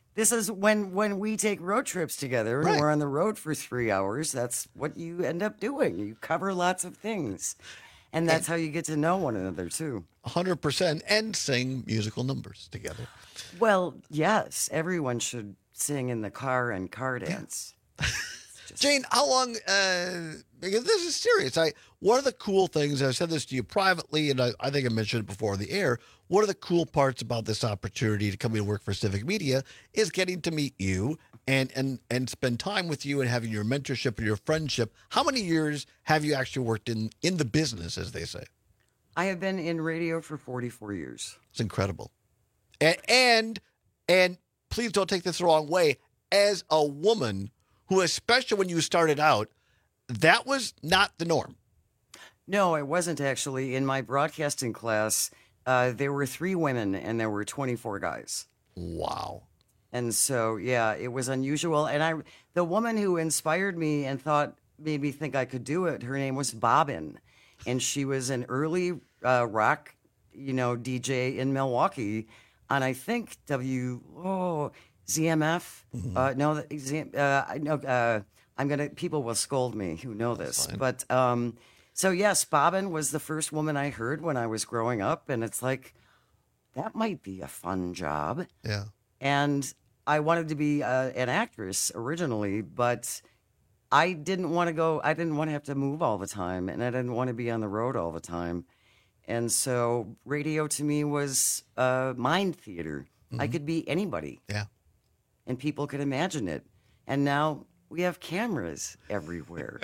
This is when when we take road trips together and Right. we're on the road for three hours. That's what you end up doing. You cover lots of things, and that's how you get to know one another too. one hundred percent, and sing musical numbers together. Well, yes, everyone should sing in the car and car dance. Jane, how long, uh, because this is serious. I One of the cool things, I've said this to you privately, and I, I think I mentioned it before on the air, one of the cool parts about this opportunity to come and work for Civic Media is getting to meet you and, and, and spend time with you and having your mentorship and your friendship. How many years have you actually worked in, in the business, as they say? I have been in radio for forty-four years. It's incredible. And, and, and please don't take this the wrong way, as a woman who, especially when you started out, that was not the norm. No, it wasn't actually. In my broadcasting class, uh, there were three women and there were twenty-four guys. Wow. And so, yeah, it was unusual. And I, the woman who inspired me and thought, made me think I could do it, her name was Bobbin. And she was an early uh, rock, you know, D J in Milwaukee on, I think, W, oh, Z M F. Mm-hmm. Uh, no, Z, uh, I know, uh, I'm going to, people will scold me who know this. But, um, so yes, Bobbin was the first woman I heard when I was growing up. And it's like, that might be a fun job. Yeah. And I wanted to be uh, an actress originally, but I didn't want to go, I didn't want to have to move all the time, and I didn't want to be on the road all the time. And so radio to me was uh, mind theater. Mm-hmm. I could be anybody. Yeah. And people could imagine it. And now we have cameras everywhere.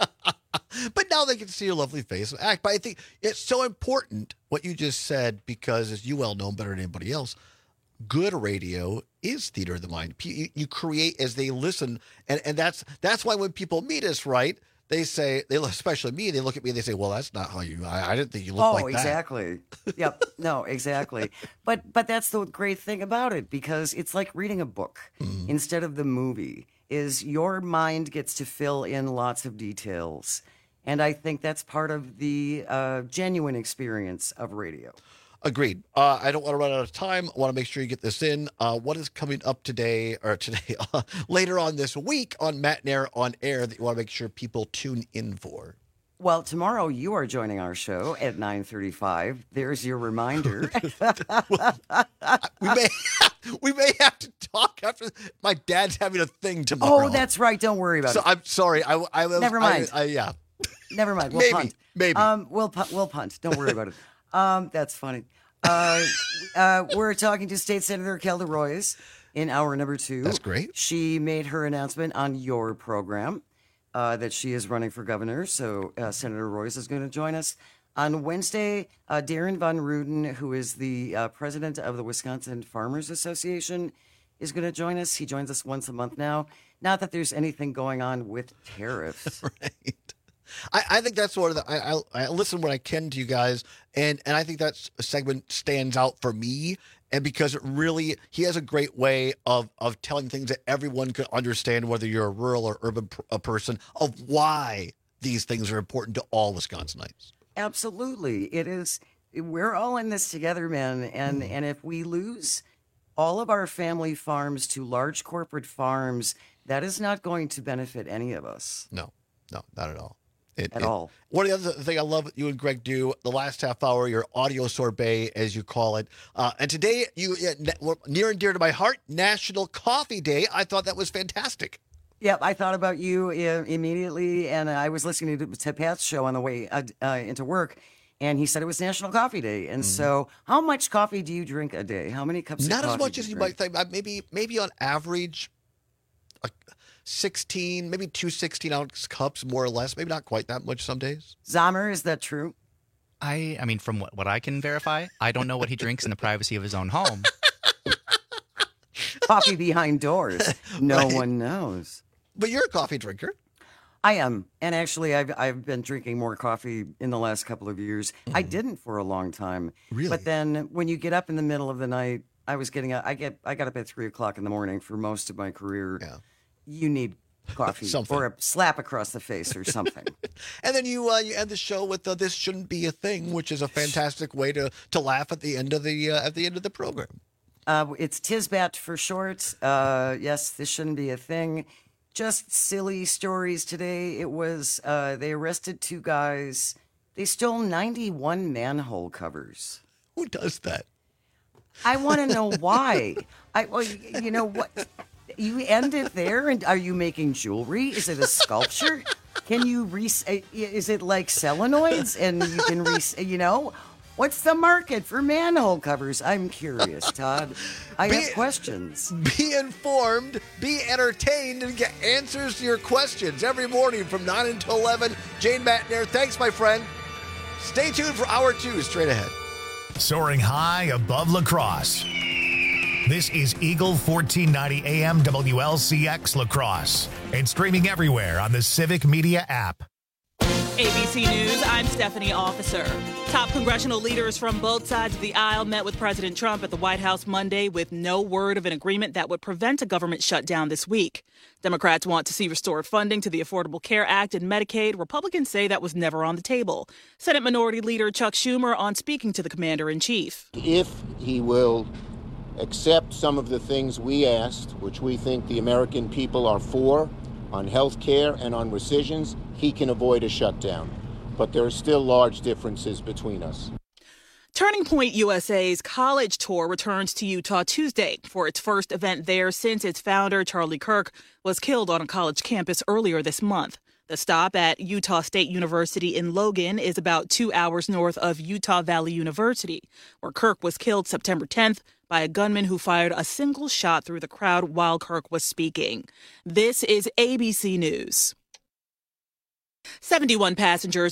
But now they can see your lovely face and act. But I think it's so important what you just said, because as you well know better than anybody else, good radio is theater of the mind. You, you create as they listen. And, and that's that's why when people meet us, right, they say, they especially me, they look at me and they say, well, that's not how you, I, I didn't think you looked oh, like that. Oh, exactly. Yep. No, exactly. But but that's the great thing about it, because it's like reading a book mm-hmm. instead of the movie, is your mind gets to fill in lots of details. And I think that's part of the uh, genuine experience of radio. Agreed. Uh, I don't want to run out of time. I want to make sure you get this in. Uh, what is coming up today, or today, uh, later on this week on Matt and Air on Air that you want to make sure people tune in for? Well, tomorrow you are joining our show at nine thirty-five. There's your reminder. we may we may have to talk after. My dad's having a thing tomorrow. Oh, that's right. Don't worry about so it. I'm sorry. I, I was, Never mind. I, I, yeah. Never mind. We'll maybe, punt. Maybe. Um, we'll pu- we'll punt. Don't worry about it. Um, that's funny. Uh, uh, we're talking to State Senator Kelda Roys in hour number two. That's great. She made her announcement on your program uh, that she is running for governor. So uh, Senator Roys is going to join us on Wednesday. Uh, Darren Von Ruden, who is the uh, president of the Wisconsin Farmers Association, is going to join us. He joins us once a month now. Not that there's anything going on with tariffs. Right. I, I think that's one of the. I, I, I listen when I can to you guys, and, and I think that segment stands out for me, and because it really, he has a great way of of telling things that everyone could understand, whether you're a rural or urban a person, of why these things are important to all Wisconsinites. Absolutely, it is. We're all in this together, man, and mm. and if we lose all of our family farms to large corporate farms, that is not going to benefit any of us. No, no, not at all. It, At it, all. One of the other things I love that you and Greg do, the last half hour, your audio sorbet, as you call it. Uh, and today, you uh, near and dear to my heart, National Coffee Day. I thought that was fantastic. Yep, I thought about you uh, immediately, and I was listening to, to Pat's show on the way uh, uh, into work, and he said it was National Coffee Day. And mm-hmm. so, how much coffee do you drink a day? How many cups Not of coffee as much do as you you drink? might think. Maybe, maybe on average, uh, sixteen, maybe two sixteen-ounce cups, more or less. Maybe not quite that much some days. Zamer, is that true? I I mean, from what, what I can verify, I don't know what he drinks in the privacy of his own home. Coffee behind doors. No Right. one knows. But you're a coffee drinker. I am. And actually, I've I've been drinking more coffee in the last couple of years. Mm. I didn't for a long time. Really? But then when you get up in the middle of the night, I was getting up, I get I got up at three o'clock in the morning for most of my career. Yeah. You need coffee Something. or a slap across the face or something. And then you uh, you end the show with uh, "This Shouldn't Be a Thing," which is a fantastic way to, to laugh at the end of the uh, at the end of the program. Uh, it's Tisbat for short. Uh, yes, this shouldn't be a thing. Just silly stories today. It was, uh, they arrested two guys. They stole ninety-one manhole covers. Who does that? I want to know why. I, well, you know what? You end it there, and are you making jewelry? Is it a sculpture? Can you re? Is it like solenoids, and you can re? You know, what's the market for manhole covers? I'm curious, Todd. I Be- have questions. Be informed, be entertained, and get answers to your questions every morning from nine until eleven. Jane Matnair, thanks, my friend. Stay tuned for hour two, straight ahead. Soaring high above La Crosse. This is Eagle fourteen ninety A M W L C X La Crosse and streaming everywhere on the Civic Media app. A B C News, I'm Stephanie Officer. Top congressional leaders from both sides of the aisle met with President Trump at the White House Monday with no word of an agreement that would prevent a government shutdown this week. Democrats want to see restored funding to the Affordable Care Act and Medicaid. Republicans say that was never on the table. Senate Minority Leader Chuck Schumer on speaking to the commander-in-chief. If he will accept some of the things we asked, which we think the American people are for, on health care and on rescissions, he can avoid a shutdown. But there are still large differences between us. Turning Point U S A's college tour returns to Utah Tuesday for its first event there since its founder, Charlie Kirk, was killed on a college campus earlier this month. The stop at Utah State University in Logan is about two hours north of Utah Valley University, where Kirk was killed September tenth by a gunman who fired a single shot through the crowd while Kirk was speaking. This is A B C News. seventy-one passengers